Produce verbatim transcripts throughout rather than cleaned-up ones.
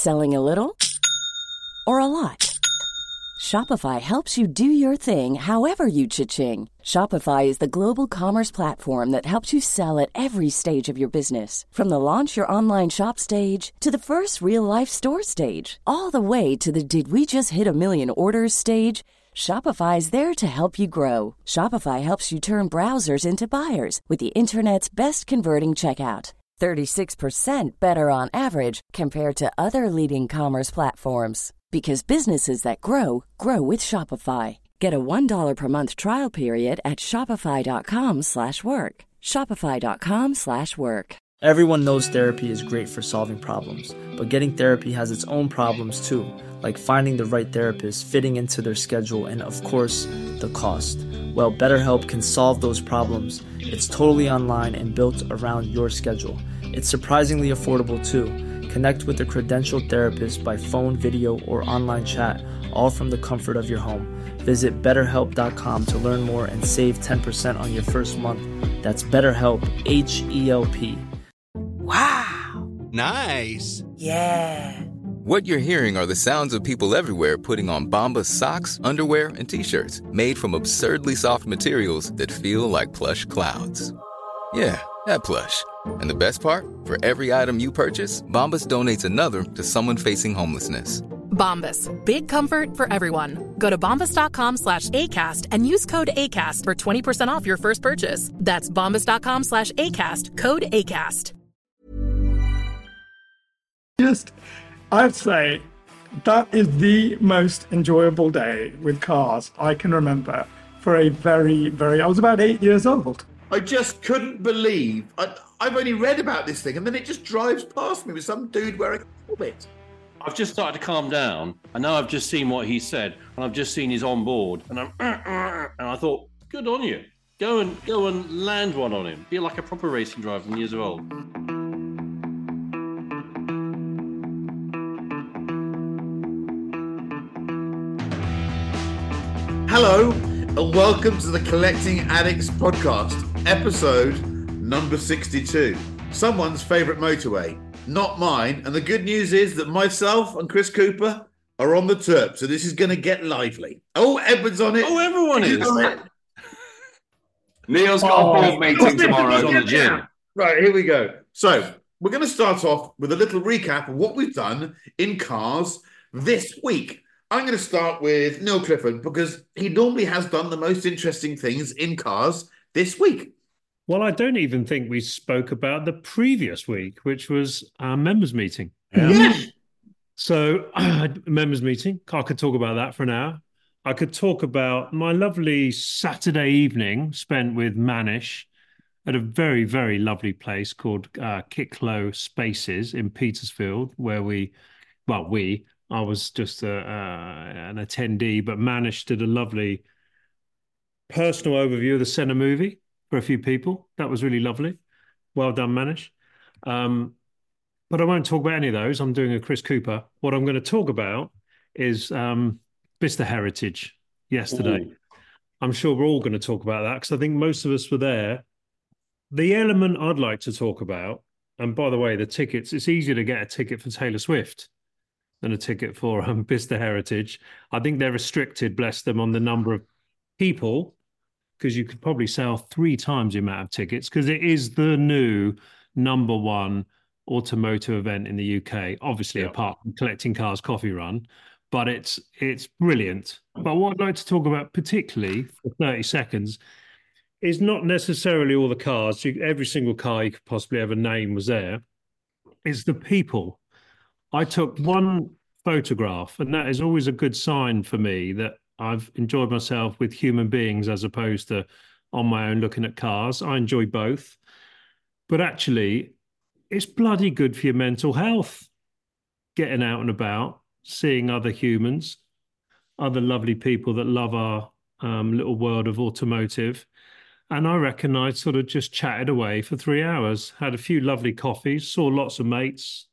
Selling a little or a lot? Shopify helps you do your thing however you cha-ching. Shopify is the global commerce platform that helps you sell at every stage of your business. From the launch your online shop stage to the first real-life store stage, all the way to the did we just hit a million orders stage. Shopify is there to help you grow. Shopify helps you turn browsers into buyers with the internet's best converting checkout. thirty-six percent better on average compared to other leading commerce platforms. Because businesses that grow, grow with Shopify. Get a one dollar per month trial period at shopify.com slash work. Shopify.com slash work. Everyone knows therapy is great for solving problems, but getting therapy has its own problems too, like finding the right therapist, fitting into their schedule, and of course, the cost. Well, BetterHelp can solve those problems. It's totally online and built around your schedule. It's surprisingly affordable too. Connect with a credentialed therapist by phone, video, or online chat, all from the comfort of your home. Visit better help dot com to learn more and save ten percent on your first month. That's BetterHelp, H E L P. Wow. Nice. Yeah. What you're hearing are the sounds of people everywhere putting on Bombas socks, underwear, and T-shirts made from absurdly soft materials that feel like plush clouds. Yeah, that plush. And the best part? For every item you purchase, Bombas donates another to someone facing homelessness. Bombas. Big comfort for everyone. Go to bombas.com slash ACAST and use code ACAST for twenty percent off your first purchase. That's bombas.com slash ACAST. Code ACAST. Just, I'd say that is the most enjoyable day with cars I can remember for a very, very, I was about eight years old. I just couldn't believe, I, I've only read about this thing and then it just drives past me with some dude wearing a helmet. I've just started to calm down. I know I've just seen what he said and I've just seen he's on board and I'm uh, uh, and I thought, good on you. Go and go and land one on him. Be like a proper racing driver from years old. Hello and welcome to the Collecting Addicts podcast, episode number sixty-two. Someone's favourite motorway, not mine. And the good news is that myself and Chris Cooper are on the Terp, so this is going to get lively. Oh, Edward's on it. Oh, everyone is. Neil's got oh, a board meeting tomorrow on the gym. Right, here we go. So we're going to start off with a little recap of what we've done in cars this week. I'm going to start with Neil Clifford because he normally has done the most interesting things in cars this week. Well, I don't even think we spoke about the previous week, which was our members meeting. Yeah. Yes. So, members meeting, I could talk about that for an hour. I could talk about my lovely Saturday evening spent with Manish at a very, very lovely place called uh, Kicklow Spaces in Petersfield, where we, well, we... I was just a, uh, an attendee, but Manish did a lovely personal overview of the Senna movie for a few people. That was really lovely. Well done, Manish. Um, but I won't talk about any of those. I'm doing a Chris Cooper. What I'm going to talk about is um, Bicester Heritage yesterday. Ooh. I'm sure we're all going to talk about that because I think most of us were there. The element I'd like to talk about, and by the way, the tickets, it's easier to get a ticket for Taylor Swift than a ticket for um, Bicester Heritage. I think they're restricted, bless them, on the number of people, because you could probably sell three times the amount of tickets, because it is the new number one automotive event in the U K, obviously yeah. apart from Collecting Cars Coffee Run, but it's it's brilliant. But what I'd like to talk about particularly for thirty seconds is not necessarily all the cars, you, every single car you could possibly ever name was there, is the people. I took one photograph, and that is always a good sign for me that I've enjoyed myself with human beings as opposed to on my own looking at cars. I enjoy both. But actually, it's bloody good for your mental health, getting out and about, seeing other humans, other lovely people that love our um, little world of automotive. And I reckon I sort of just chatted away for three hours, had a few lovely coffees, saw lots of mates.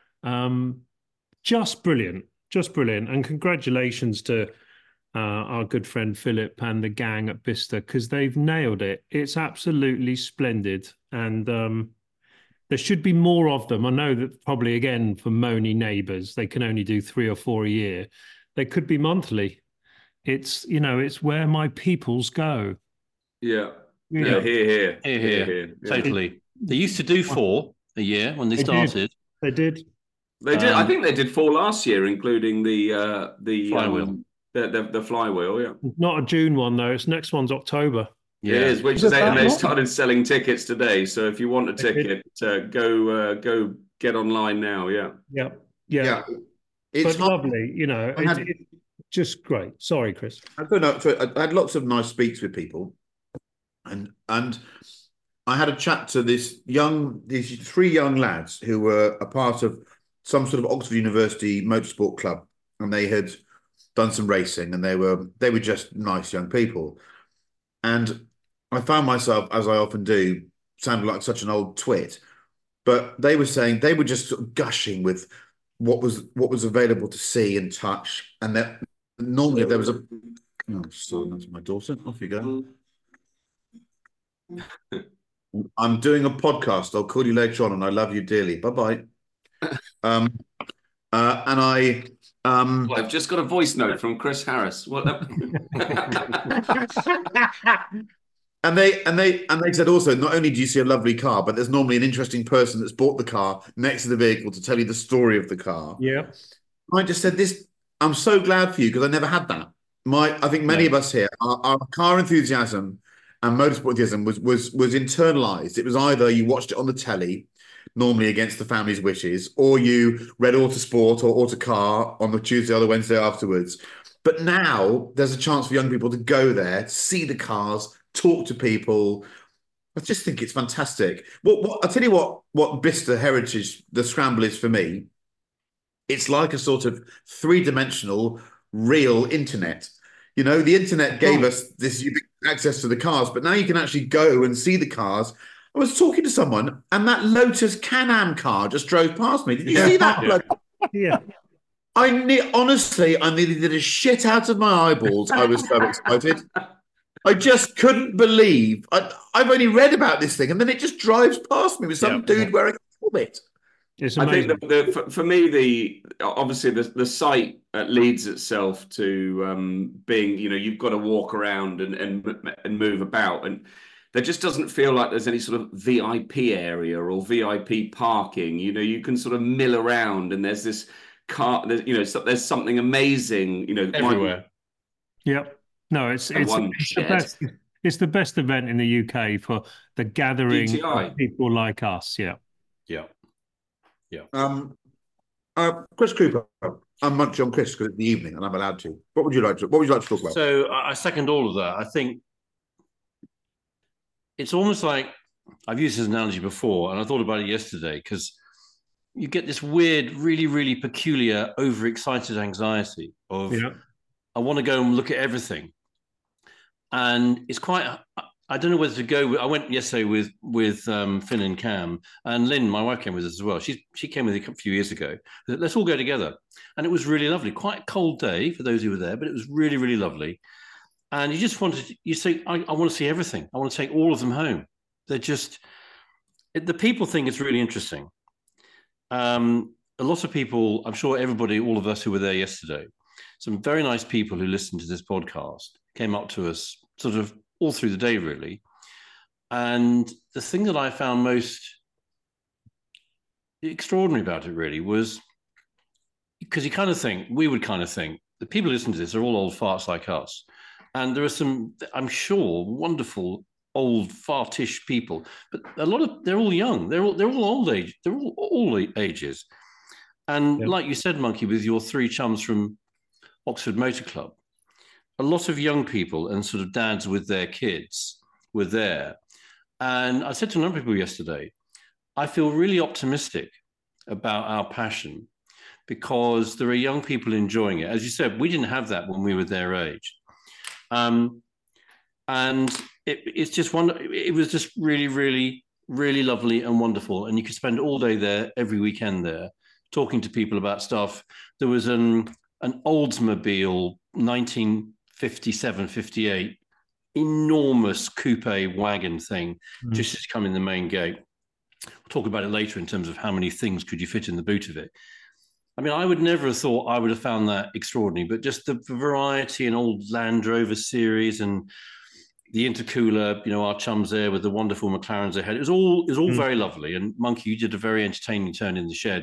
Um, just brilliant, just brilliant. And congratulations to uh, our good friend Philip and the gang at Bicester, because they've nailed it. It's absolutely splendid. And um, There should be more of them. I know that probably, again, for moany neighbours, they can only do three or four a year. They could be monthly. It's, you know, it's where my peoples go. Yeah. You Yeah, know, here, here. Here, here. Yeah. Totally. They used to do four a year when they, They did. started. They did. They did. I Um, think they did four last year, including the uh, the Flywheel. um, the, the the flywheel. Yeah, Not a June one, though. It's next one's October. Yeah. it is. Which Is is it and that they long? started selling tickets today. So if you want a They did. ticket, uh, go uh, go get online now. Yeah. Yeah. Yeah. Yeah. It's But lovely, you know, I it, had- it's just great. Sorry, Chris. I don't know. So I I had lots of nice speaks with people, and and I had a chat to this young, these three young lads who were a part of some sort of Oxford University motorsport club, and they had done some racing, and they were they were just nice young people, and I found myself, as I often do, sounding like such an old twit, but they were saying they were just sort of gushing with what was what was available to see and touch, and that normally there was a. Oh, sorry, that's my daughter. Off you go. I'm doing a podcast. I'll call you later on, and I love you dearly. Bye bye. Um, uh, and I, um, Well, I've just got a voice note from Chris Harris. What? and they and they and they said also, not only do you see a lovely car, but there's normally an interesting person that's bought the car next to the vehicle to tell you the story of the car. Yeah. I just said this. I'm so glad for you because I never had that. My, I think many of us here, our, our car enthusiasm and motorsport enthusiasm was was was internalized. It was either you watched it on the telly, normally against the family's wishes, or you read Autosport or Autocar on the Tuesday or the Wednesday afterwards. But now there's a chance for young people to go there, see the cars, talk to people. I just think it's fantastic. What, what I'll tell you what what Bicester Heritage, the scramble is for me. It's like a sort of three-dimensional real internet. You know, the internet gave us this access to the cars, but now you can actually go and see the cars. I was talking to someone, and that Lotus Can-Am car just drove past me. Did you Yeah. see that? Yeah. bloke? Yeah. I ne- honestly, I nearly did a shit out of my eyeballs. I was so excited. I just couldn't believe. I, I've only read about this thing, and then it just drives past me with some Yeah. dude wearing a helmet. It's I amazing. think the, the, for, for me, the obviously the the site uh, leads itself to um, being, you know, you've got to walk around and and and move about, and there just doesn't feel like there's any sort of V I P area or V I P parking. You know, you can sort of mill around, and there's this car. There's, you know, so there's something amazing. You know, Everywhere. Yeah. No, it's it's, one it's the shed. best. It's the best event in the U K for the gathering G T I. of people like us. Yeah. Yeah. Yeah. Um, uh, Chris Cooper. I'm munching on Chris because it's the evening, and I'm allowed to. What would you like to? What would you like to talk about? So I I second all of that. I think it's almost like I've used this analogy before, and I thought about it yesterday because you get this weird, really, really peculiar, overexcited anxiety of Yeah. I want to go and look at everything, and it's quite. I don't know whether to go. With, I went yesterday with with um, Finn and Cam, and Lynn, my wife, came with us as well. She she came with a few years ago. Let's all go together, and it was really lovely. Quite a cold day for those who were there, but it was really, really lovely. And you just wanted, you say, I, I want to see everything. I want to take all of them home. They're just, it, the people think it's really interesting. Um, a lot of people, I'm sure everybody, all of us who were there yesterday, some very nice people who listened to this podcast came up to us sort of all through the day, really. And the thing that I found most extraordinary about it really was, because you kind of think, we would kind of think, the people who listen to this are all old farts like us. And there are some, I'm sure, wonderful old fartish people, but a lot of they're all young. They're all they're all old age. They're all all ages. And Yeah. like you said, Monkey, with your three chums from Oxford Motor Club, a lot of young people and sort of dads with their kids were there. And I said to a number of people yesterday, I feel really optimistic about our passion because there are young people enjoying it. As you said, we didn't have that when we were their age. Um, and it, it's just one, it was just really, really, really lovely and wonderful. And you could spend all day there, every weekend there, talking to people about stuff. There was an, an Oldsmobile nineteen fifty-seven, fifty-eight, enormous coupe wagon thing, Mm. just as you come in the main gate. we'll talk about it later in terms of how many things could you fit in the boot of it. I mean, I would never have thought I would have found that extraordinary, but just the variety and old Land Rover series and the intercooler, you know, our chums there with the wonderful McLarens ahead. It was all it was all mm. very lovely. And Monkey, you did a very entertaining turn in the shed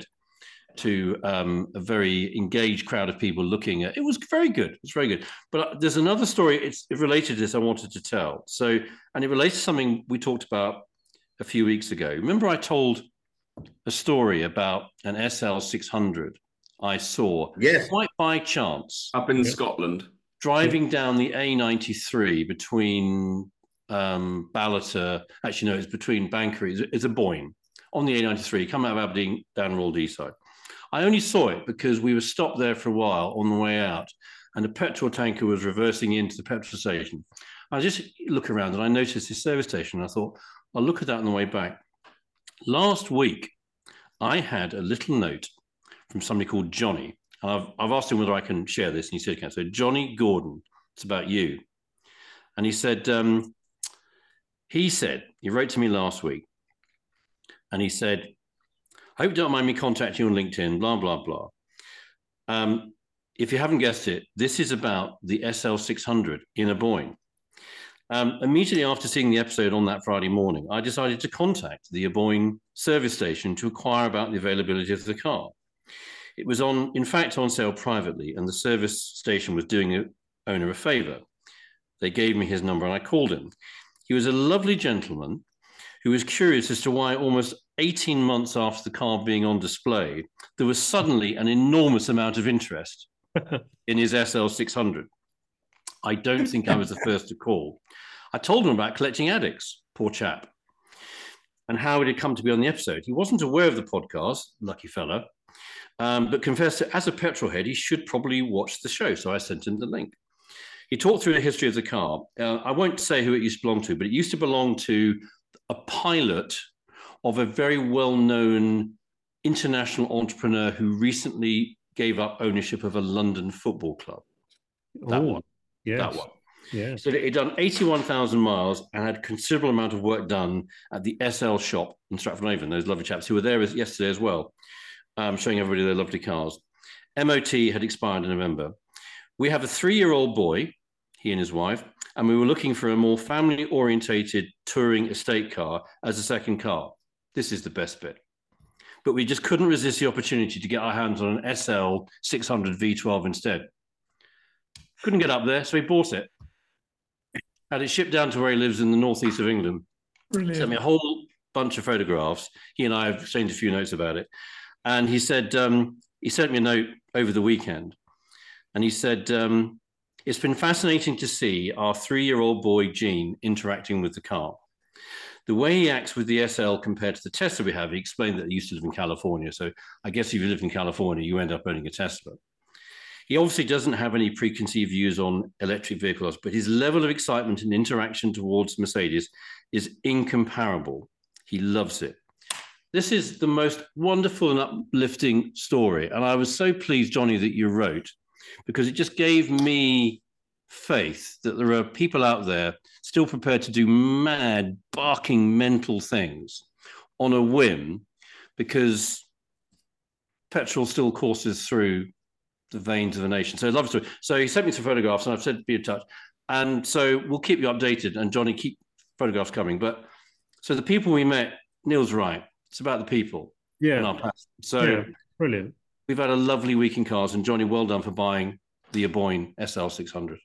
to um, a very engaged crowd of people looking at it. Was very good. It's very good. But there's another story. It's related to this I wanted to tell. So, and it relates to something we talked about a few weeks ago. Remember, I told a story about an S L six hundred I saw, yes, quite by chance, up in yes. Scotland, driving down the A ninety-three between um, Ballater. Actually, no, it's between Bankery. It's, it's a Boyne on the A ninety-three, coming out of Aberdeen down Royal Deeside. I only saw it because we were stopped there for a while on the way out, and a petrol tanker was reversing into the petrol station. I just look around and I noticed this service station. And I thought, I'll look at that on the way back. Last week, I had a little note from somebody called Johnny. And I've, I've asked him whether I can share this, and he said, "Okay." So Johnny Gordon, it's about you. And he said, um, he said, he wrote to me last week, and he said, "I hope you don't mind me contacting you on LinkedIn, blah, blah, blah. Um, if you haven't guessed it, this is about the S L six hundred in a Boyne." Um, immediately after seeing the episode on that Friday morning, I decided to contact the Aboyne service station to inquire about the availability of the car. It was on, in fact, on sale privately, and the service station was doing the owner a favour. They gave me his number and I called him. He was a lovely gentleman who was curious as to why almost eighteen months after the car being on display, there was suddenly an enormous amount of interest in his S L six hundred. I don't think I was the first to call. I told him about Collecting Addicts, poor chap, and how it had come to be on the episode. He wasn't aware of the podcast, lucky fella, um, but confessed that as a petrol head, he should probably watch the show. So I sent him the link. He talked through the history of the car. Uh, I won't say who it used to belong to, but it used to belong to a pilot of a very well-known international entrepreneur who recently gave up ownership of a London football club. That Ooh, one. Yes. That one. Yeah. So he'd done eighty-one thousand miles and had considerable amount of work done at the S L shop in Stratford-on-Avon, those lovely chaps who were there yesterday as well, um, showing everybody their lovely cars. M O T had expired in November. We have a three-year-old boy, he and his wife, and we were looking for a more family-orientated touring estate car as a second car. This is the best bit. But we just couldn't resist the opportunity to get our hands on an S L six hundred V twelve instead. Couldn't get up there, so he bought it. Had it shipped down to where he lives in the northeast of England. Brilliant. Sent me a whole bunch of photographs. He and I have exchanged a few notes about it. And he said, um, he sent me a note over the weekend. And he said, um, "It's been fascinating to see our three-year-old boy, Gene, interacting with the car. The way he acts with the S L compared to the Tesla we have," he explained that he used to live in California. So I guess if you live in California, you end up owning a Tesla. He obviously doesn't have any preconceived views on electric vehicles, but his level of excitement and interaction towards Mercedes is incomparable. He loves it. This is the most wonderful and uplifting story. And I was so pleased, Johnny, that you wrote, because it just gave me faith that there are people out there still prepared to do mad, barking, mental things on a whim because petrol still courses through the veins of the nation. So I love the story. So he sent me some photographs and I've said be in touch. And so we'll keep you updated, and Johnny, keep photographs coming. But so the people we met, Neil's right. It's about the people. Yeah. In our past. So yeah. Brilliant. We've had a lovely week in cars, and Johnny, well done for buying the Aboyne S L six hundred.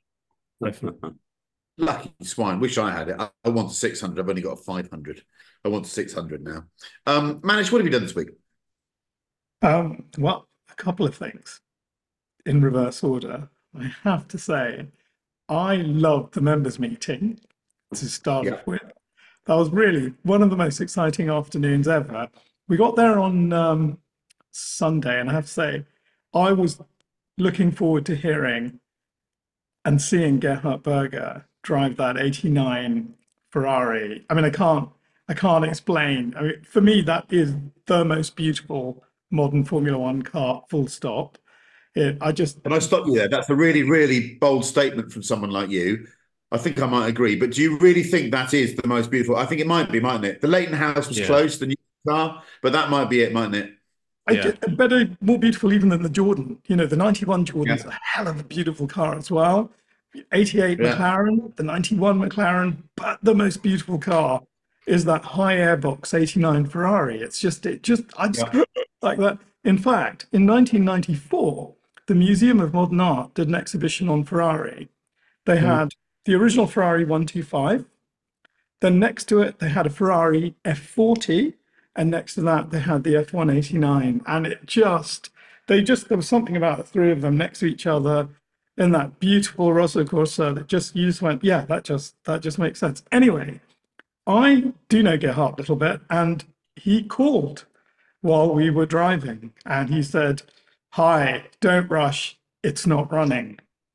Lucky swine. Wish I had it. I, I want a six hundred. I've only got a five hundred. I want a six hundred now. Um, Manish, what have you done this week? Um, well, a couple of things in reverse order. I have to say, I loved the members meeting to start Yeah. off with. That was really one of the most exciting afternoons ever. We got there on um, Sunday, and I have to say, I was looking forward to hearing and seeing Gerhard Berger drive that eighty-nine Ferrari. I mean, I can't, I can't explain. I mean, for me, that is the most beautiful modern Formula One car, full stop. It, I just, Can I stop you there? That's a really, really bold statement from someone like you. I think I might agree, but do you really think that is the most beautiful? I think it might be, mightn't it? The Leighton House was Yeah. closed, the new car, but that might be it, mightn't it? I Yeah. did, better, more beautiful even than the Jordan. You know, the ninety-one Jordan's Yeah. a hell of a beautiful car as well. eighty-eight Yeah. McLaren, the ninety-one McLaren, but the most beautiful car is that high airbox eighty-nine Ferrari. It's just, it just, I just like that. In fact, in nineteen ninety-four, the Museum of Modern Art did an exhibition on Ferrari. They had the original Ferrari one twenty-five. Then next to it, they had a Ferrari F forty. And next to that, they had the F one eighty-nine. And it just, they just, there was something about the three of them next to each other in that beautiful Rosso Corsa that just, you just went, yeah, that just, that just makes sense. Anyway, I do know Gerhard a little bit, and he called while we were driving. And he said, hi, don't rush, it's not running.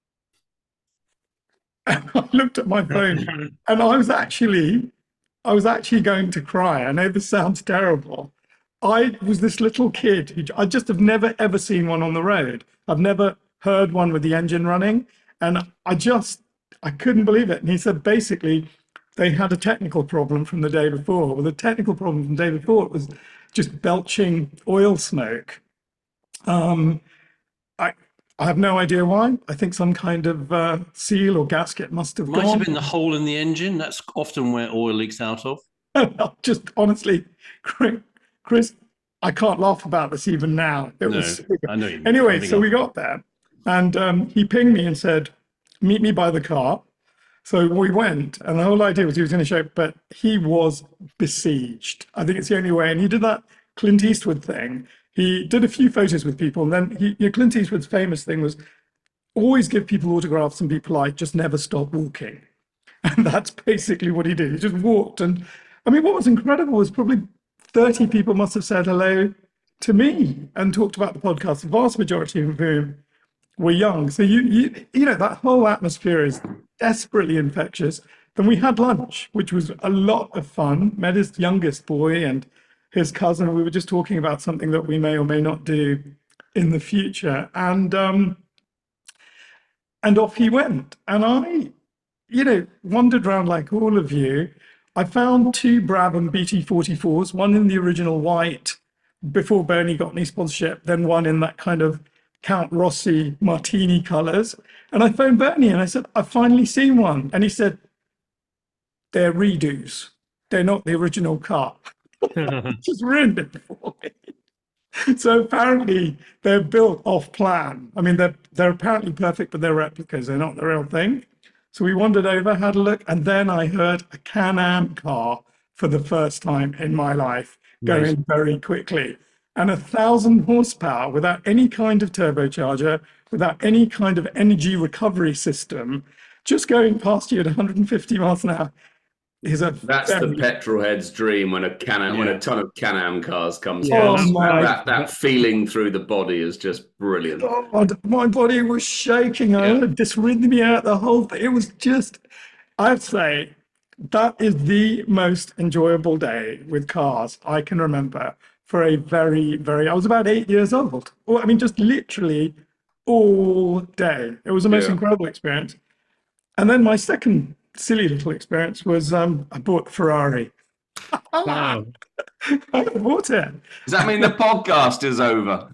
And I looked at my phone and I was actually, I was actually going to cry. I know this sounds terrible. I was this little kid who I just have never ever seen one on the road. I've never heard one with the engine running, and I just I couldn't believe it. And he said basically they had a technical problem from the day before. Well, the technical problem from the day before was just belching oil smoke. Um, I I have no idea why. I think some kind of uh, seal or gasket must have Might gone. have been the hole in the engine. That's often where oil leaks out of. Just honestly, Chris, I can't laugh about this even now. It No, was I know you mean. anyway. I think So I'll- we got there, and um, he pinged me and said, "Meet me by the car." So we went, and the whole idea was he was going to show, but he was besieged. I think it's the only way. And he did that Clint Eastwood thing. He did a few photos with people, and then he, you know, Clint Eastwood's famous thing was always give people autographs and be polite, just never stop walking. And that's basically what he did. He just walked. And I mean, what was incredible was probably thirty people must have said hello to me and talked about the podcast, the vast majority of whom were young. So, you, you, you know, that whole atmosphere is desperately infectious. Then we had lunch, which was a lot of fun. Met his youngest boy and his cousin. We were just talking about something that we may or may not do in the future. And, um, and off he went. And I, you know, wandered around like all of you. I found two Brabham B T forty-fours, one in the original white before Bernie got any sponsorship, then one in that kind of Count Rossi martini colors. And I phoned Bernie and I said, I've finally seen one. And he said, they're redos. They're not the original car. Just ruined it for me. So apparently they're built off plan. I mean, they're, they're apparently perfect, but they're replicas. They're not the real thing. So we wandered over, had a look, and then I heard a Can-Am car for the first time in my life going Nice. very quickly. And a thousand horsepower without any kind of turbocharger, without any kind of energy recovery system, just going past you at one hundred fifty miles an hour is a That's the very- petrol head's dream when a Can when Yeah. a ton of Can-Am cars comes Yeah, past. that's my- that, that feeling through the body is just brilliant. God, my body was shaking. I Yeah. had dysrhythmia, the whole thing. It was just, I'd say, that is the most enjoyable day with cars I can remember for a very, very, I was about eight years old. Well, I mean, just literally all day. It was the most Yeah. incredible experience. And then my second silly little experience was um, I bought the Ferrari. Wow. I bought it. Does that mean the podcast is over?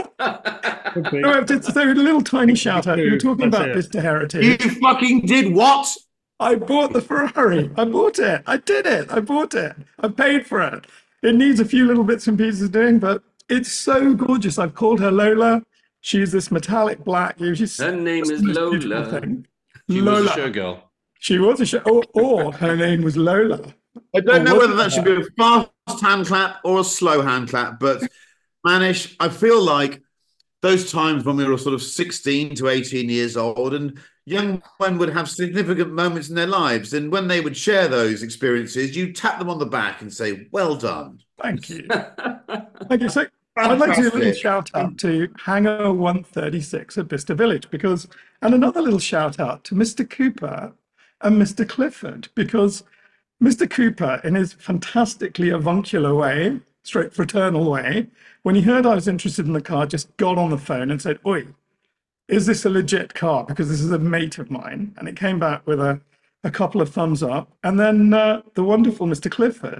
Could be. No, I have to say a little tiny shout out. You were talking That's about it. Vista Heritage. You fucking did what? I bought the Ferrari. I bought it. I did it. I bought it. I paid for it. It needs a few little bits and pieces doing, but it's so gorgeous. I've called her Lola. She's this metallic black. She's Her name just is the most beautiful Lola. thing. She Lola. was a showgirl. She was a show, or, or her name was Lola. I don't Or know was whether it that should be a fast hand clap or a slow hand clap, but Manish, I feel like those times when we were sort of sixteen to eighteen years old and young men would have significant moments in their lives. And when they would share those experiences, you tap them on the back and say, well done. Thank you. Thank you. So I'd like to do a little Fantastic. shout out to Hangar one thirty-six at Bicester Village because, and another little shout out to Mister Cooper and Mister Clifford because Mister Cooper, in his fantastically avuncular way, straight fraternal way, when he heard I was interested in the car, just got on the phone and said, "Oi, is this a legit car? Because this is a mate of mine." And it came back with a, a couple of thumbs up. And then uh, the wonderful Mister Clifford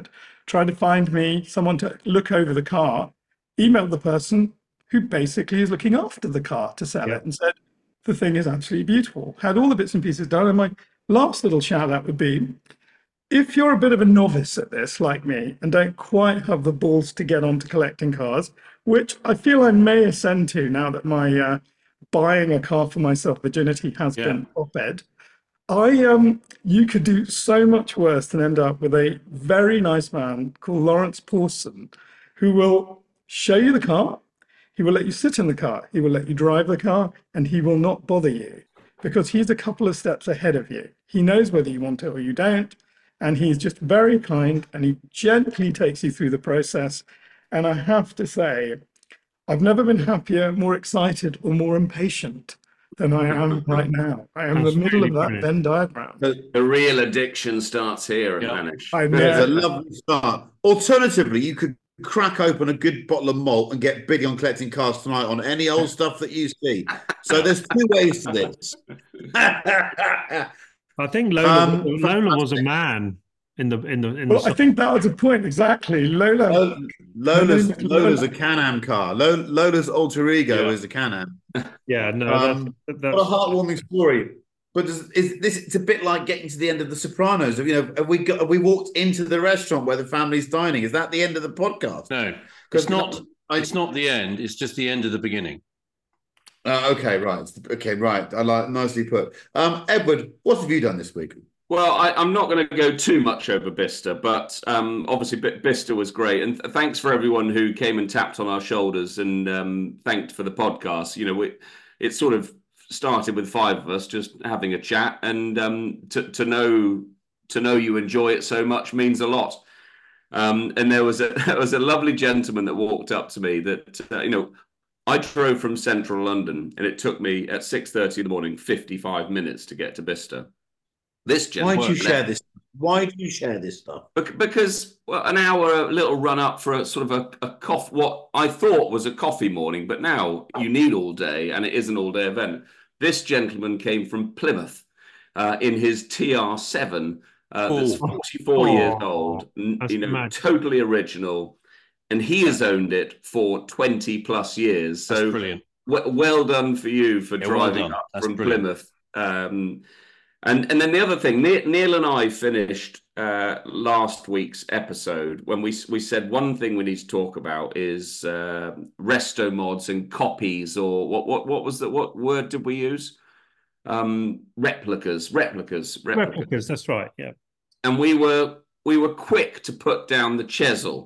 trying to find me someone to look over the car, emailed the person who basically is looking after the car to sell Yeah. it and said, the thing is absolutely beautiful. Had all the bits and pieces done. And my last little shout out would be, if you're a bit of a novice at this, like me, and don't quite have the balls to get onto collecting cars, which I feel I may ascend to now that my uh, buying a car for myself virginity has Yeah. been op-ed, I um, you could do so much worse than end up with a very nice man called Lawrence Pawson, who will show you the car, he will let you sit in the car, he will let you drive the car, and he will not bother you because he's a couple of steps ahead of you. He knows whether you want it or you don't, and he's just very kind, and he gently takes you through the process. And I have to say, I've never been happier, more excited, or more impatient than I am right now. I am in the That's middle really of that brilliant. Venn diagram. The real addiction starts here at Yeah. Manish. I There's a know. lovely start. Alternatively, you could crack open a good bottle of malt and get bidding on collecting cars tonight on any old stuff that you see. So there's two ways to this. I think Lola, Um, Lola was a man in the in the in Well, the. I think that was a point exactly. Lola, Lola- Lola's, Lola- Lola's a Can-Am car. Lo- Lola's alter ego Yeah. is a Can-Am. yeah, no, Um, that's, that's What a heartwarming story. But is, is this? It's a bit like getting to the end of The Sopranos. You know, have we got? Have we walked into the restaurant where the family's dining? Is that the end of the podcast? No, 'Cause it's not. I- It's not the end. It's just the end of the beginning. Uh, okay, right. Okay, right. I like nicely put. Um, Edward, what have you done this week? Well, I, I'm not going to go too much over Bicester, but um, obviously B- Bicester was great, and th- thanks for everyone who came and tapped on our shoulders and um, thanked for the podcast. You know, we, it sort of started with five of us just having a chat, and um, to to know to know you enjoy it so much means a lot. Um, and there was a there was a lovely gentleman that walked up to me that uh, you know. I drove from central London, and it took me at six thirty in the morning fifty-five minutes to get to Bicester. This Why gentleman, do you share this? Why do you share this stuff? Bec- Because well, an hour, a little run up for a sort of a, a cough, what I thought was a coffee morning, but now you need all day, and it is an all day event. This gentleman came from Plymouth uh, in his T R seven, uh, that's Oh. forty-four years Oh, old, n- that's you know, mad. totally original, and he has owned it for twenty plus years. That's So brilliant. w- well done for you for Yeah, well driving done. up That's from brilliant. Plymouth. Um, and and then the other thing, Neil, Neil and I finished uh, last week's episode when we we said one thing we need to talk about is uh, resto mods and copies, or what what what was the what word did we use? Um, replicas, replicas, replicas, replicas. That's right. Yeah. and we were we were quick to put down the Chesil.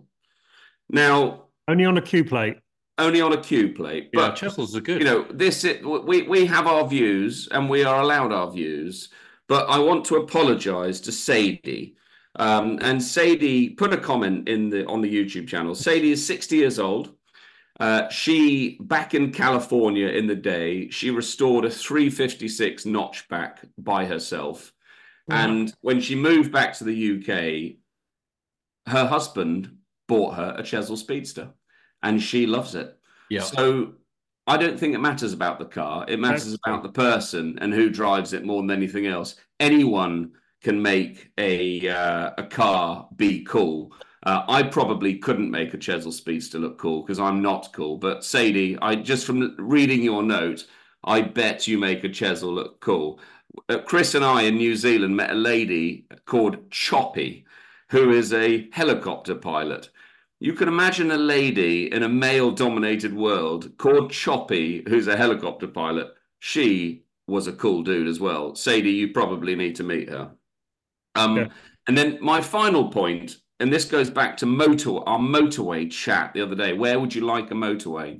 Now, Only on a Q plate. only on a Q plate, Yeah, but Chesels are good. you know, this it, we we have our views and we are allowed our views, but I want to apologise to Sadie. Um, and Sadie put a comment in the on the YouTube channel. Sadie is sixty years old. Uh, she back in California in the day, she restored a three fifty-six notchback by herself, and when she moved back to the U K, her husband bought her a Chesil Speedster, and she loves it. Yeah. So I don't think it matters about the car. It matters That's about the person and who drives it more than anything else. Anyone can make a uh, a car be cool. Uh, I probably couldn't make a Chesil Speedster look cool because I'm not cool. But Sadie, I just from reading your note, I bet you make a Chesil look cool. Uh, Chris and I in New Zealand met a lady called Choppy, who is a helicopter pilot. You can imagine a lady in a male-dominated world called Choppy, who's a helicopter pilot. She was a cool dude as well. Sadie, you probably need to meet her. Um, Yeah. And then my final point, and this goes back to motor our motorway chat the other day. Where would you like a motorway?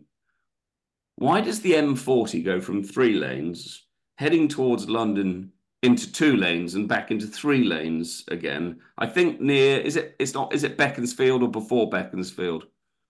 Why does the M forty go from three lanes heading towards London into two lanes and back into three lanes again? I think near, is it, it's not, is it Beaconsfield or before Beaconsfield?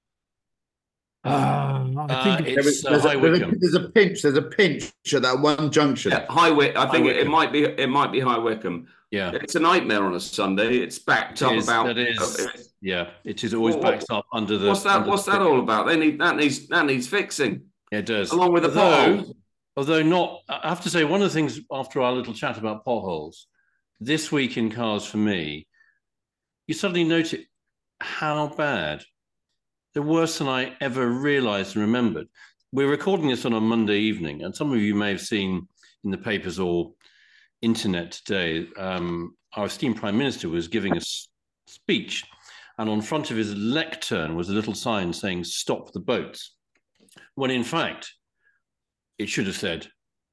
Uh, I Uh, think There is- it's uh, there's, High a, there's, a, Wycombe. there's a pinch. There's a pinch at that one junction. Yeah, High Wycombe. I think High it, it Wycombe. might be, it might be High Wycombe. Yeah. It's a nightmare on a Sunday. It's backed up It is, about. that is, yeah, it is always What- backed up under the. What's that? under What's the that stick. all about? They need that needs that needs fixing. Yeah, it does. Along with the although, potholes. although not, I have to say, one of the things after our little chat about potholes, this week in cars for me, you suddenly notice how bad. They're worse than I ever realised and remembered. We're recording this on a Monday evening, and some of you may have seen in the papers or internet today, um, our esteemed Prime Minister was giving a s- speech, and on front of his lectern was a little sign saying, "Stop the boats," when in fact, it should have said,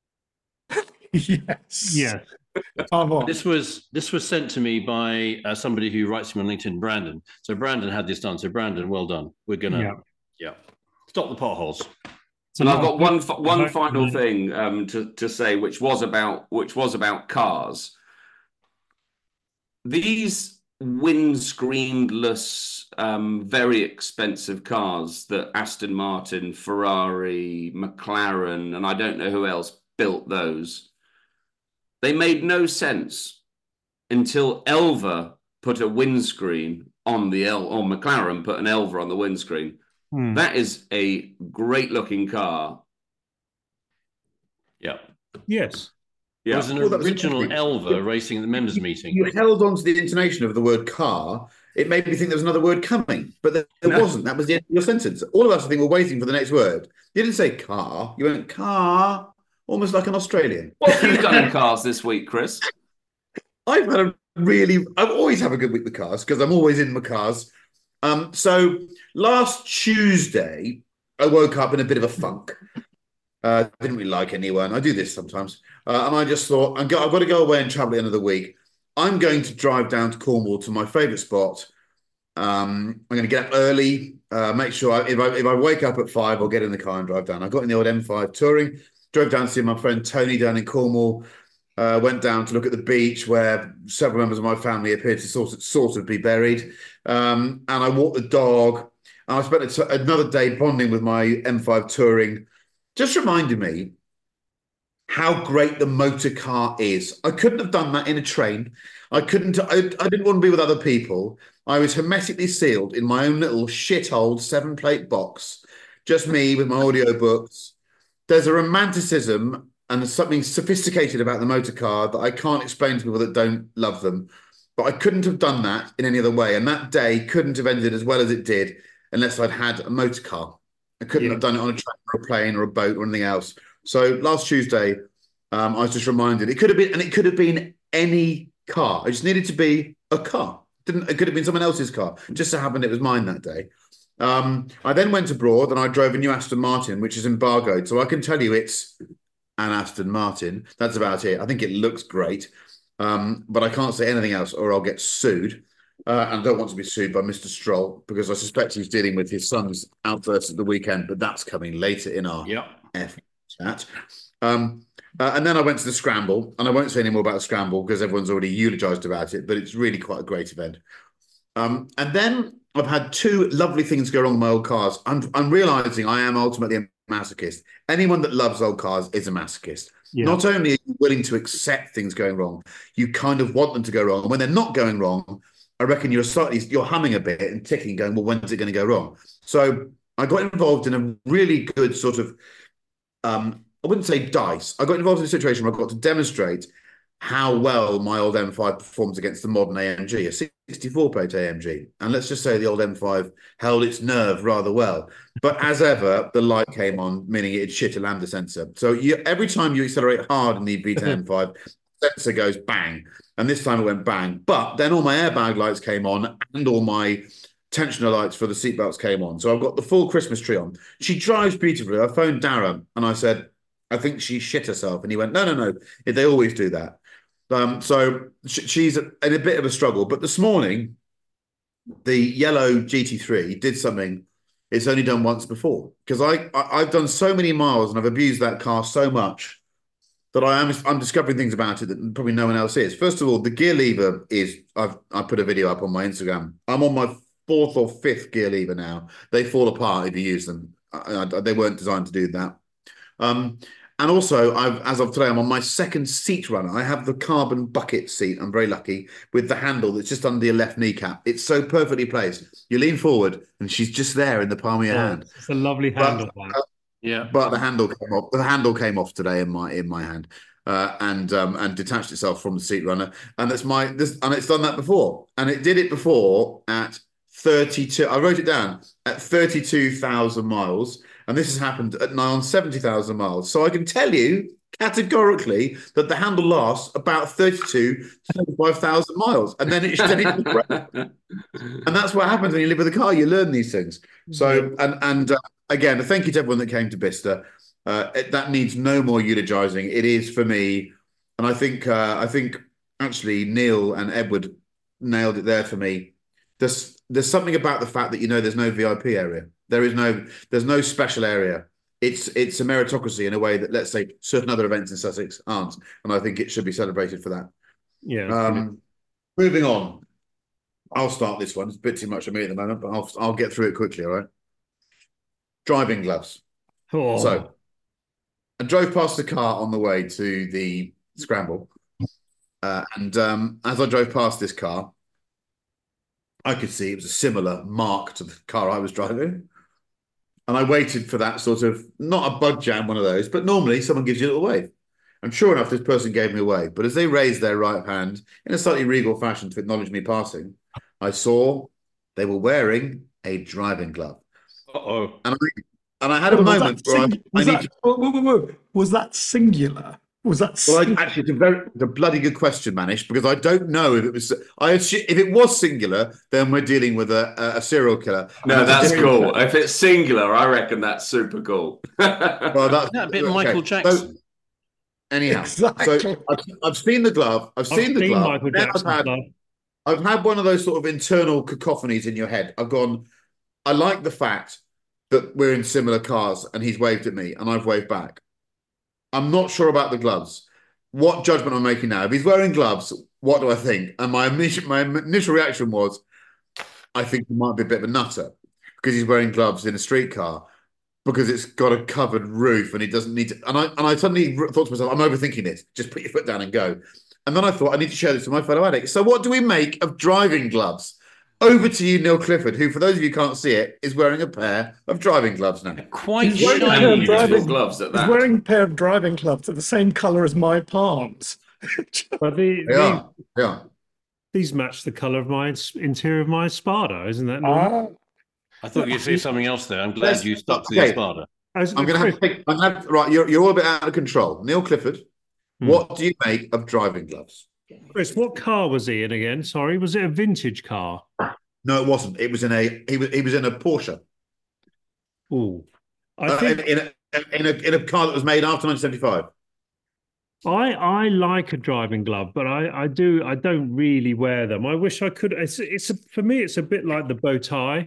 Yes. Yeah. Come on. This was this was sent to me by uh, somebody who writes to me on LinkedIn, Brandon. So Brandon had this done. So Brandon, well done. We're gonna, Yeah. yeah, stop the potholes. And I've got one one final thing um, to to say, which was about which was about cars. These windscreenless, um, very expensive cars that Aston Martin, Ferrari, McLaren, and I don't know who else built those. They made no sense until Elva put a windscreen on the El, or McLaren put an Elva on the windscreen. Hmm. That is a great looking car. Yeah. Yes. There was an Well, that was original interesting. Elva racing at the members' meeting. You held on to the intonation of the word car. It made me think there was another word coming, but there, there No. wasn't. That was the end of your sentence. All of us, I think, were waiting for the next word. You didn't say car. You went car, almost like an Australian. What have you done in cars this week, Chris? I've had a really, I always have a good week with cars because I'm always in my cars. Um, so last Tuesday, I woke up in a bit of a funk. Uh, didn't really like anyone. I do this sometimes. Uh, and I just thought, I'm go- I've got to go away and travel at the end of the week. I'm going to drive down to Cornwall to my favourite spot. Um, I'm going to get up early, uh, make sure I, if, I, if I wake up at five, I'll get in the car and drive down. I got in the old M five touring, drove down to see my friend Tony down in Cornwall, uh, went down to look at the beach where several members of my family appeared to sort of, sort of be buried. Um, and I walked the dog. And I spent a t- another day bonding with my M five touring. Just reminded me how great the motor car is. I couldn't have done that in a train. I couldn't, I, I didn't want to be with other people. I was hermetically sealed in my own little shit-old seven-plate box. Just me with my audio books. There's a romanticism and there's something sophisticated about the motor car that I can't explain to people that don't love them. But I couldn't have done that in any other way. And that day couldn't have ended as well as it did unless I'd had a motor car. I couldn't Yeah. have done it on a train or a plane or a boat or anything else. So last Tuesday, um, I was just reminded it could have been, and it could have been any car. It just needed to be a car. Didn't it could have been someone else's car. It just so happened it was mine that day. Um, I then went abroad and I drove a new Aston Martin, which is embargoed. So I can tell you it's an Aston Martin. That's about it. I think it looks great, um, but I can't say anything else or I'll get sued. Uh, and I don't want to be sued by Mister Stroll because I suspect he's dealing with his son's outburst at the weekend, but that's coming later in our Yep. F chat. Um, uh, and then I went to the Scramble, and I won't say any more about the Scramble because everyone's already eulogized about it, but it's really quite a great event. Um, and then I've had two lovely things go wrong with my old cars. I'm, I'm realizing I am ultimately a masochist. Anyone that loves old cars is a masochist. Yeah. Not only are you willing to accept things going wrong, you kind of want them to go wrong. And when they're not going wrong, I reckon you're slightly, you're humming a bit and ticking, going, well, when's it going to go wrong? So I got involved in a really good sort of, um, I wouldn't say dice. I got involved in a situation where I got to demonstrate how well my old M five performs against the modern A M G, a sixty-four plate A M G. And let's just say the old M five held its nerve rather well. But as ever, the light came on, meaning it had shit a lambda sensor. So you, every time you accelerate hard in the V ten M five, sensor goes bang. And this time it went bang. But then all my airbag lights came on and all my tensioner lights for the seatbelts came on. So I've got the full Christmas tree on. She drives beautifully. I phoned Darren and I said, I think she shit herself. And he went, no, no, no. They always do that. Um, so sh- she's in a bit of a struggle. But this morning, the yellow G T three did something it's only done once before. Because I, I, I've done so many miles and I've abused that car so much that I am I'm discovering things about it that probably no one else is. First of all, the gear lever is, I've I put a video up on my Instagram. I'm on my fourth or fifth gear lever now. They fall apart if you use them. I, I, they weren't designed to do that. Um, and also, I've, as of today, I'm on my second seat runner. I have the carbon bucket seat. I'm very lucky with the handle that's just under your left kneecap. It's so perfectly placed. You lean forward and she's just there in the palm of your Yeah, hand. it's a lovely handle. But, uh, Yeah. But the handle came off. The handle came off today in my in my hand, uh, and um, and detached itself from the seat runner. And that's my this and it's done that before, and it did it before at thirty-two. I wrote it down at thirty-two thousand miles, and this has happened at now on seventy thousand miles. So I can tell you categorically that the handle lasts about thirty-two, thirty-five thousand miles, and then it's then it, and that's what happens when you live with a car. You learn these things. So and and uh, again, thank you to everyone that came to Bicester. Uh, it, that needs no more eulogizing. It is for me, and I think uh, I think actually Neil and Edward nailed it there for me. There's there's something about the fact that you know there's no V I P area. There is no there's no special area. It's it's a meritocracy in a way that, let's say, certain other events in Sussex aren't, and I think it should be celebrated for that. Yeah. Um, moving on, I'll start this one. It's a bit too much for me at the moment, but I'll I'll get through it quickly. All right. Driving gloves. Oh. So, I drove past the car on the way to the scramble, uh, and um, as I drove past this car, I could see it was a similar mark to the car I was driving. And I waited for that sort of, not a bug jam, one of those, but normally someone gives you a little wave. And sure enough, this person gave me a wave. But as they raised their right hand in a slightly regal fashion to acknowledge me passing, I saw they were wearing a driving glove. Uh-oh. And I, and I had a was moment that where I, sing- I was need that, to... whoa, whoa, whoa, whoa. Was that singular? Was that Well, I, sing- actually, it's a very, it's a bloody good question, Manish, because I don't know if it was. I assume, if it was singular, then we're dealing with a, a, a serial killer. No, And that's a cool. If it's singular, I reckon that's super cool. Well, that's Isn't that a bit okay. Michael Jackson? So, anyhow, Exactly. so I've, I've seen the glove. I've seen I've the seen glove. Michael Then I've Jackson's had, glove. I've had one of those sort of internal cacophonies in your head. I've gone. I like the fact that we're in similar cars, and he's waved at me, and I've waved back. I'm not sure about the gloves. What judgment I'm making now? If he's wearing gloves, what do I think? And my initial, my initial reaction was, I think he might be a bit of a nutter because he's wearing gloves in a street car because it's got a covered roof and he doesn't need to. And I and I suddenly thought to myself, I'm overthinking this. Just put your foot down and go. And then I thought, I need to share this with my fellow addicts. So what do we make of driving gloves? Over to you, Neil Clifford, who, for those of you who can't see it, is wearing a pair of driving gloves now. Quite He's wearing a pair shiny. of Beautiful driving gloves at He's that. wearing a pair of driving gloves at the same colour as my palms. But the, They the, are. They are. these match the colour of my ins- interior of my Spada, isn't that normal? Ah, I thought you'd say something else there. I'm glad Let's- you stuck to the okay. Espada. As- I'm going to have to take. I'm gonna have, right, you're, you're all a bit out of control. Neil Clifford, Hmm. what do you make of driving gloves? Chris, what car was he in again? Sorry, was it a vintage car? No, it wasn't. It was in a. He was. He was in a Porsche. Oh, I Uh, think in, in a in a in a car that was made after nineteen seventy-five. I I like a driving glove, but I I do I don't really wear them. I wish I could. It's it's a, for me. It's a bit like the bow tie.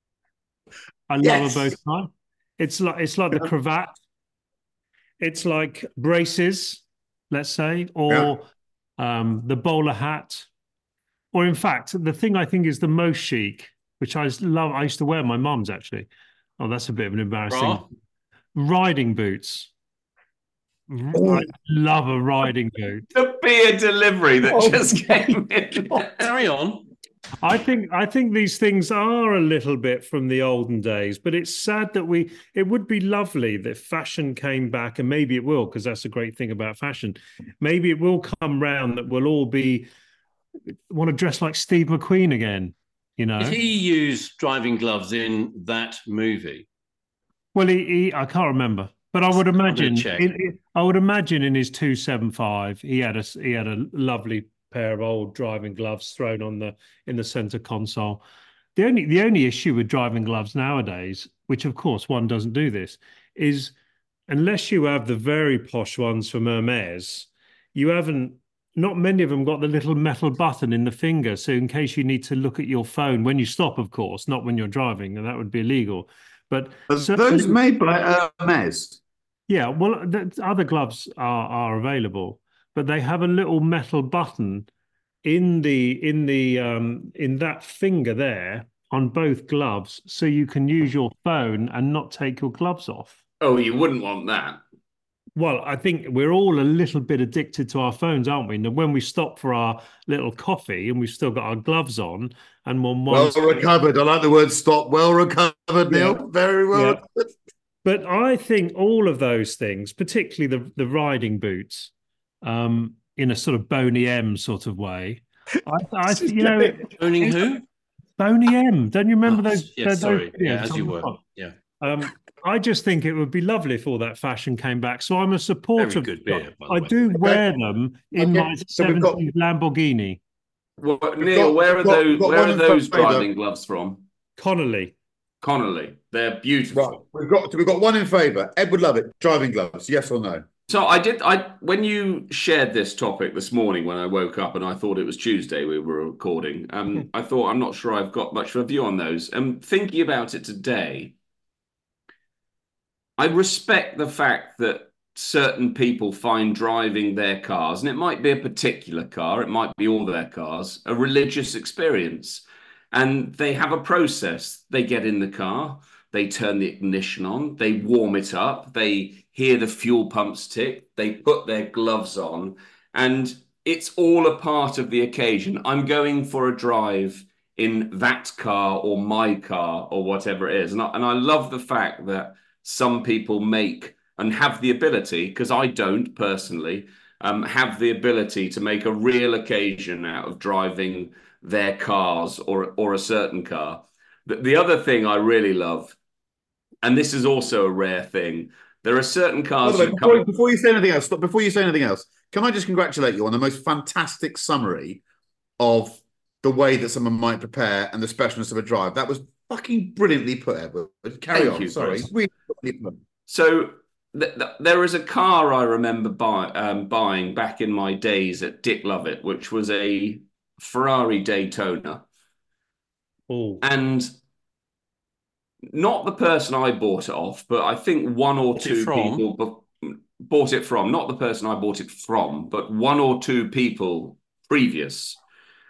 I Yes. love a bow tie. It's like it's like the cravat. It's like braces, let's say, or um, the bowler hat. Or in fact, the thing I think is the most chic, which I love. I used to wear my mum's actually. Oh, that's a bit of an embarrassing. Bra? Riding boots. I love a riding boot. The beer delivery that Oh, just came in. Carry on. I think I think these things are a little bit from the olden days, but it's sad that we. It would be lovely that fashion came back, and maybe it will, because that's a great thing about fashion. Maybe it will come round that we'll all be want to dress like Steve McQueen again. You know. Did he use driving gloves in that movie? Well, he, he I can't remember, but I would imagine. check. In, in- I would imagine in his two seven five, he had a he had a lovely pair of old driving gloves thrown on the in the center console. The only the only issue with driving gloves nowadays, which of course one doesn't do this, is unless you have the very posh ones from Hermes, you haven't. Not many of them got the little metal button in the finger, so in case you need to look at your phone when you stop, of course, not when you're driving, and that would be illegal. But Are certainly- those made by Hermes? yeah, well, the, other gloves are are available, but they have a little metal button in the in the um in that finger there on both gloves, so you can use your phone and not take your gloves off. Oh, you wouldn't want that. Well, I think we're all a little bit addicted to our phones, aren't we? And when we stop for our little coffee and we've still got our gloves on, and one Well recovered. I like the word stop. Well recovered, Neil. Yeah. Very well. Yeah. But I think all of those things, particularly the the riding boots, um, in a sort of Boney M sort of way, I, I you know, Owning who? Boney M. Don't you remember Oh, those? yeah, those sorry. videos Yeah, as on you the were. front? Yeah. Um, I just think it would be lovely if all that fashion came back. So I'm a supporter. Very good beer, by the I way. do wear Okay. them in Okay, my so we've got- seventies Lamborghini. Well, We've Neil, got- where we've are got- those? we've got Where one are in those favour. driving gloves from? Connolly. Connolly. They're beautiful. Right, we've got we've got one in favour. Ed would love it. Driving gloves, yes or no? So I did. I when you shared this topic this morning when I woke up and I thought it was Tuesday we were recording. Um, I thought I'm not sure I've got much of a view on those. And thinking about it today, I respect the fact that certain people find driving their cars, and it might be a particular car, it might be all their cars, a religious experience. And they have a process. They get in the car, they turn the ignition on, they warm it up, they hear the fuel pumps tick, they put their gloves on, and it's all a part of the occasion. I'm going for a drive in that car or my car or whatever it is. And I, and I love the fact that some people make and have the ability, because I don't personally, um, have the ability to make a real occasion out of driving their cars or, or a certain car. The, the other thing I really love, and this is also a rare thing, there are certain By cars the way, that before, come... before you say anything else, stop, before you say anything else, can I just congratulate you on the most fantastic summary of the way that someone might prepare and the specialness of a drive? That was fucking brilliantly put, Edward. Carry Thank on. you, Sorry. Chris. Really brilliantly put. So th- th- there is a car I remember buy, um, buying back in my days at Dick Lovett, which was a Ferrari Daytona. Oh. And not the person I bought it off, but I think one or Bought it two from? people b- bought it from. Not the person I bought it from, but one or two people previous.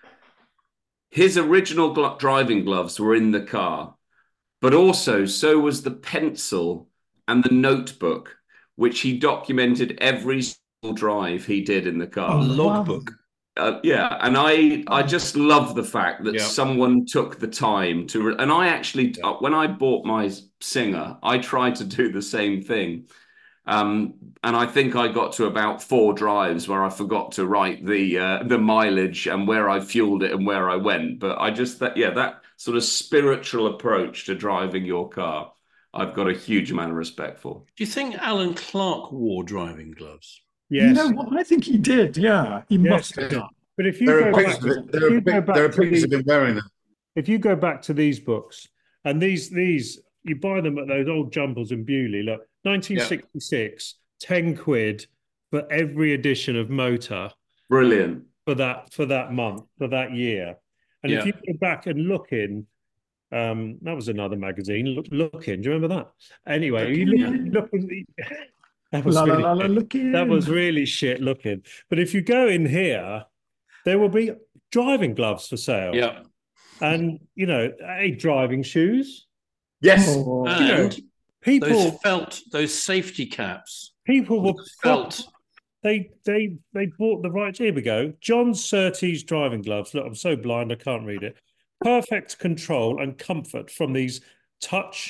His original glo- driving gloves were in the car, but also so was the pencil and the notebook, which he documented every single drive he did in the car. Oh, Logbook. Uh, yeah, and I I just love the fact that Yeah. someone took the time to, re- and I actually uh, when I bought my Singer, I tried to do the same thing, um, and I think I got to about four drives where I forgot to write the uh, the mileage and where I fueled it and where I went. But I just that yeah that sort of spiritual approach to driving your car, I've got a huge amount of respect for. Do you think Alan Clark wore driving gloves? Yes. You know what? I think he did. Yeah, he Yes. must have done. But if you There go are back, pictures, of, if it. there you are, go pic- back there are to pictures the- of him wearing them. if you go back to these books, and these these you buy them at those old jumpers in Bewley. Look, nineteen sixty-six, ten quid for every edition of Motor Brilliant. for that for that month, for that year. And if Yeah. you go back and look in, um, that was another magazine. Look, look in. Do you remember that? Anyway, you look, in. look in- that was La la really la la, look in. that was really shit looking. But if you go in here, there will be driving gloves for sale. Yeah. And, you know, a driving shoes. Yes. Oh, You know, And people those felt, those safety caps. people were Felt. they they they bought the right. Here we go. John Surtees driving gloves. Look, I'm so blind I can't read it. Perfect control and comfort from these touch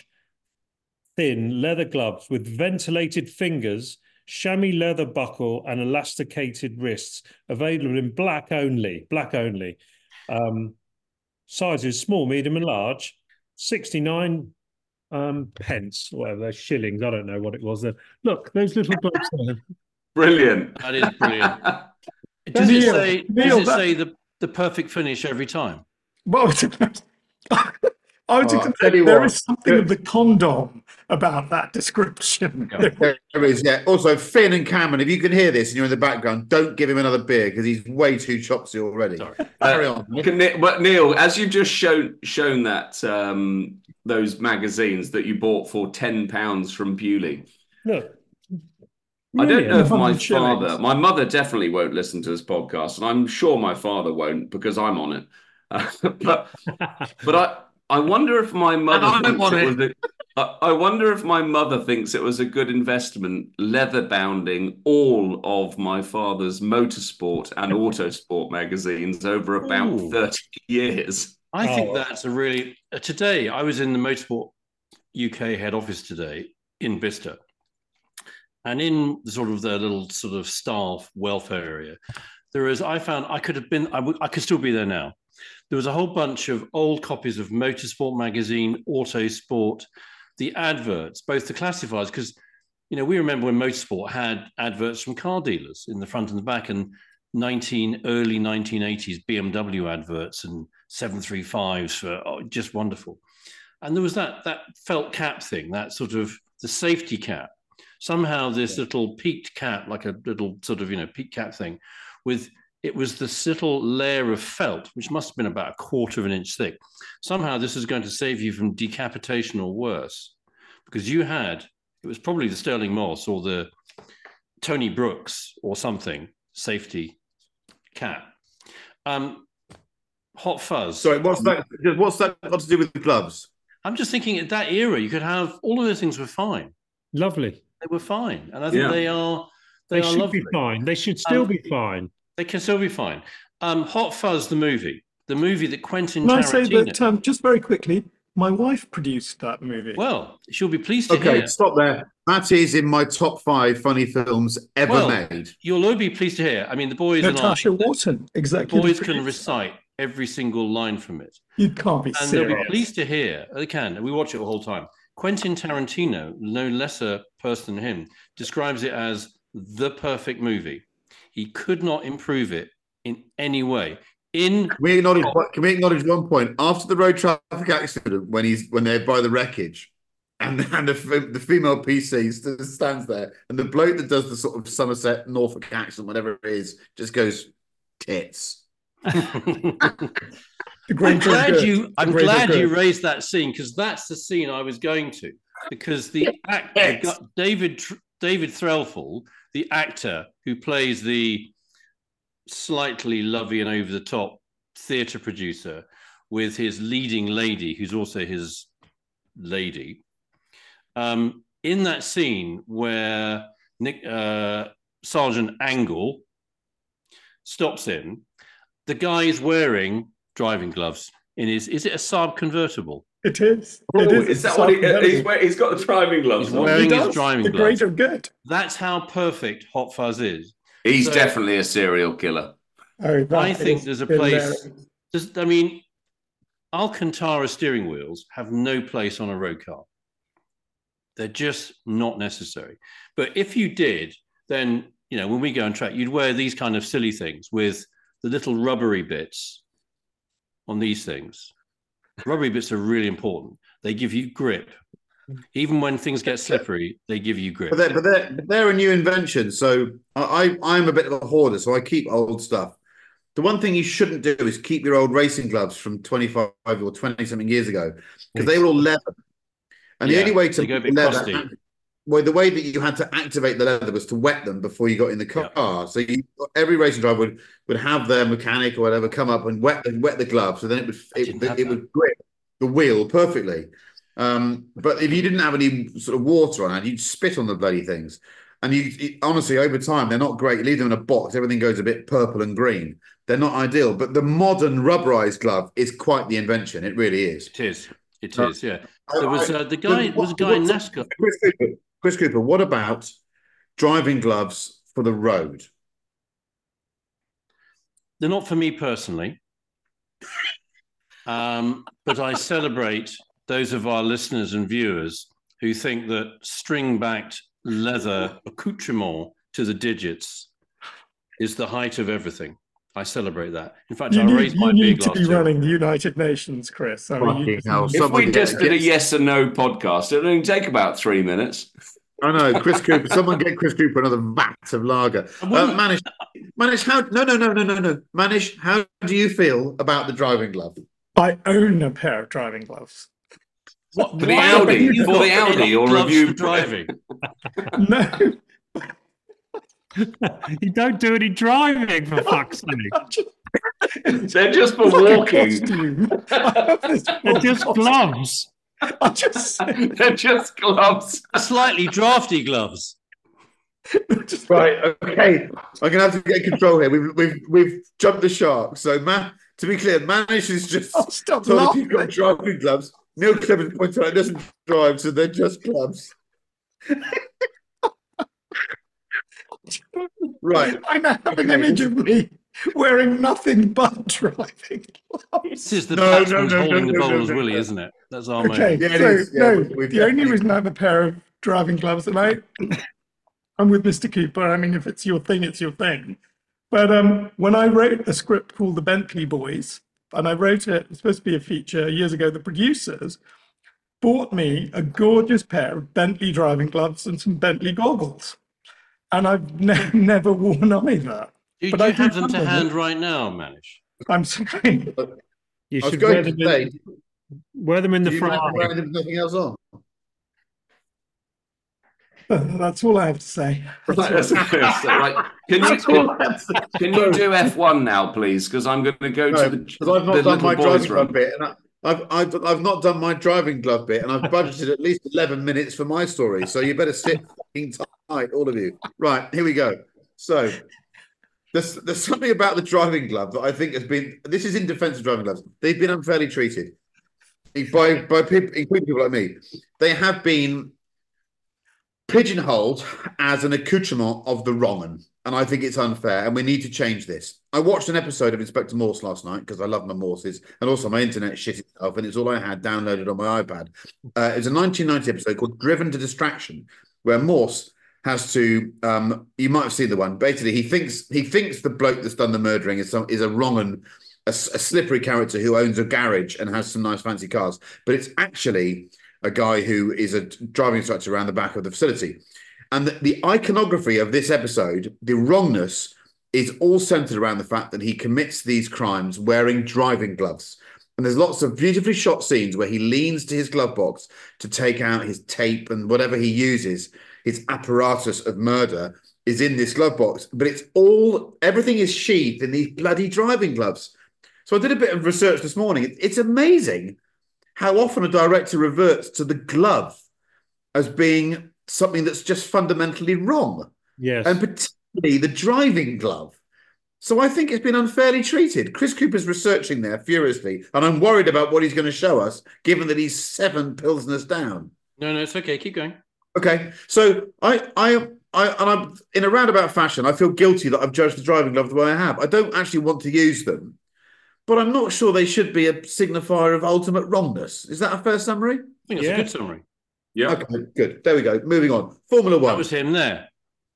thin leather gloves with ventilated fingers, chamois leather buckle, and elasticated wrists. Available in black only. Black only. Um, sizes small, medium, and large. sixty-nine um, pence, whatever, those shillings. I don't know what it was then. Look, those little gloves there. Brilliant. That is brilliant. Does it Neil, say, Neil, does it that- say the, the perfect finish every time? Well, I would Oh, say tell you there what. is something of the condom about that description. There is, yeah. Also, Finn and Cameron, if you can hear this and you're in the background, don't give him another beer because he's way too chopsy already. Sorry. Carry Uh, on. Can Ni- But Neil, as you've just shown shown that um, those magazines that you bought for ten pounds from Bewley, Look. I don't know if my one hundred shillings. father, my mother definitely won't listen to this podcast, and I'm sure my father won't because I'm on it. Uh, but but I I wonder if my mother I'm thinks on it it. was a, I I wonder if my mother thinks it was a good investment leather bounding all of my father's motorsport and autosport magazines over about Ooh. thirty years. I think Oh. that's a really uh, today. I was in the Motorsport U K head office today in Bicester, and in the sort of the little sort of staff welfare area, there is. I found I could have been. I would. I could still be there now. there was a whole bunch of old copies of Motorsport magazine, Autosport, the adverts, both the classifieds, because, you know, we remember when Motorsport had adverts from car dealers in the front and the back, and nineteen early nineteen eighties B M W adverts and seven thirty-fives for oh, just wonderful. And there was that that felt cap thing, that sort of the safety cap. Somehow this yeah. little peaked cap, like a little sort of, you know, peaked cap thing, with it was this little layer of felt, which must have been about a quarter of an inch thick. Somehow this is going to save you from decapitation or worse, because you had, it was probably the Sterling Moss or the Tony Brooks or something, safety cap. Um, Hot Fuzz. Sorry, what's that? What's that got to do with the gloves? I'm just thinking at that era, you could have, all of those things were fine. Lovely. They were fine. And I think yeah. they are, they, they are should lovely. be fine. They should still um, be fine. They can still be fine. Um, Hot Fuzz, the movie, the movie that Quentin Can I Tarantino... say that, um, just very quickly, my wife produced that movie. Well, she'll be pleased to okay, hear. Okay, stop there. That is in my top five funny films ever well, made. You'll all be pleased to hear. I mean, the boys Natasha and I... Wharton, exactly. The boys can recite every single line from it. You can't be and serious. they'll be pleased to hear, they can, we watch it the whole time. Quentin Tarantino, no lesser person than him, describes it as the perfect movie. He could not improve it in any way. In Can we acknowledge, can we acknowledge one point? After the road traffic accident, when he's when they're by the wreckage, and, and the, the female P C stands there, and the bloke that does the sort of Somerset, Norfolk accent, whatever it is, just goes, tits. I'm glad you. I'm glad you raised that scene, because that's the scene I was going to. Because the actor, David David Threlfall, the actor who plays the slightly lovey and over the top theatre producer, with his leading lady, who's also his lady, um, in that scene where Nick uh, Sergeant Angle stops him, the guy is wearing driving gloves in his, is it a Saab convertible? It is. Oh, it is. is that what he, he's, he's got the driving gloves He's on? wearing he his driving the gloves. Great or good. That's how perfect Hot Fuzz is. He's so, definitely a serial killer. Oh, I think there's a place, there's, I mean, Alcantara steering wheels have no place on a road car. They're just not necessary. But if you did, then, you know, when we go on track, you'd wear these kind of silly things with the little rubbery bits on these things. Rubbery bits are really important. They give you grip. Even when things get slippery, they give you grip. But they're, but they're, but they're a new invention. So I, I'm a bit of a hoarder, so I keep old stuff. The one thing you shouldn't do is keep your old racing gloves from twenty-five or twenty-something years ago, because they were all leather. And yeah, the only way to go a bit leather, crusty. well, the way that you had to activate the leather was to wet them before you got in the car. Yeah. So you, every racing driver would, would have their mechanic or whatever come up and wet and wet the glove, so then it would it, it, it would grip the wheel perfectly. Um, but if you didn't have any sort of water on it, you'd spit on the bloody things. And you, you honestly, over time, they're not great. You leave them in a box, everything goes a bit purple and green. They're not ideal. But the modern rubberized glove is quite the invention. It really is. It is. It is. Yeah. There was uh, the guy. There was a guy in NASCAR. Chris Cooper, Chris Cooper. What about driving gloves for the road? They're not for me personally, um, but I celebrate those of our listeners and viewers who think that string-backed leather accoutrement to the digits is the height of everything. I celebrate that. In fact, you I need, raised my you beer need to glass be to running the United Nations, Chris. I mean, you hell, just, If we just did a gets- yes and no podcast, it'd only take about three minutes. I know, Chris Cooper. Someone get Chris Cooper another vat of lager. Uh, wouldn't- Manish, Manish, how? No, no, no, no, no, no. Manish, how do you feel about the driving glove? I own a pair of driving gloves. What, For the why Audi, have you for got the Audi, any or gloves review for driving. No, You don't do any driving, for fuck's sake. I'm just, They're just for it's like a walking. costume. I have this They're just full gloves. costume. I'm just saying. They're just gloves. Slightly drafty gloves. Just, Right. Okay. I'm gonna have to get control here. We've we've we've jumped the shark. So, man, to be clear, Manish is just I'll stop told us laughing. he's got driving gloves. Neil Clemens points out he doesn't drive, so they're just gloves. Right. I now have an image of me wearing nothing but driving gloves. This is the No, patrons no, no, holding no, the no, bowler's no, no, willy, no. isn't it? That's our Okay, mate. Yeah, it so is. Yeah, no, we- we've the only definitely- reason I have a pair of driving gloves, and I, I'm with Mister Cooper. I mean, if it's your thing, it's your thing. But um, when I wrote a script called The Bentley Boys, and I wrote it, it was supposed to be a feature years ago, the producers bought me a gorgeous pair of Bentley driving gloves and some Bentley goggles. And I've ne- never worn either. Do, But do I you do have them to wonder- hand right now, Manish? I'm sorry. You I was should going wear to them, say, in, wear them in the do you front. mind wearing them with nothing else on? That's all I have to say. Right, that's- that's- right. Can you can, can you do F one now, please? Because I'm going to go No, to the, because I've not the done little my boys' driving glove room. bit, and I, I've, I've I've not done my driving glove bit, and I've budgeted at least eleven minutes for my story. So you better sit fucking tight, all of you. Right, here we go. So there's there's something about the driving glove that I think has been. This is in defence of driving gloves. They've been unfairly treated by by people, including people like me. They have been pigeonholed as an accoutrement of the wrong un. And I think it's unfair, and we need to change this. I watched an episode of Inspector Morse last night because I love my Morses, and also my internet shit itself, and it's all I had downloaded on my iPad. Uh, it was a nineteen ninety episode called Driven to Distraction, where Morse has to. Um, you might have seen the one. Basically, he thinks he thinks the bloke that's done the murdering is some is a wrong un, a, a slippery character who owns a garage and has some nice fancy cars, but it's actually a guy who is a driving instructor around the back of the facility. And the, the iconography of this episode, the wrongness, is all centered around the fact that he commits these crimes wearing driving gloves. And there's lots of beautifully shot scenes where he leans to his glove box to take out his tape and whatever he uses, his apparatus of murder is in this glove box. But it's all, everything is sheathed in these bloody driving gloves. So I did a bit of research this morning. It's amazing how often a director reverts to the glove as being something that's just fundamentally wrong. Yes. And particularly the driving glove. So I think it's been unfairly treated. Chris Cooper's researching there furiously, and I'm worried about what he's going to show us, given that he's seven pilsners down. No, no, it's okay. Keep going. Okay, so I, I, I, and I'm in a roundabout fashion. I feel guilty that I've judged the driving glove the way I have. I don't actually want to use them, but I'm not sure they should be a signifier of ultimate wrongness. Is that a fair summary? I think it's Yeah. a good summary. Yeah. Okay, good. There we go. Moving on. Formula One. That was him there.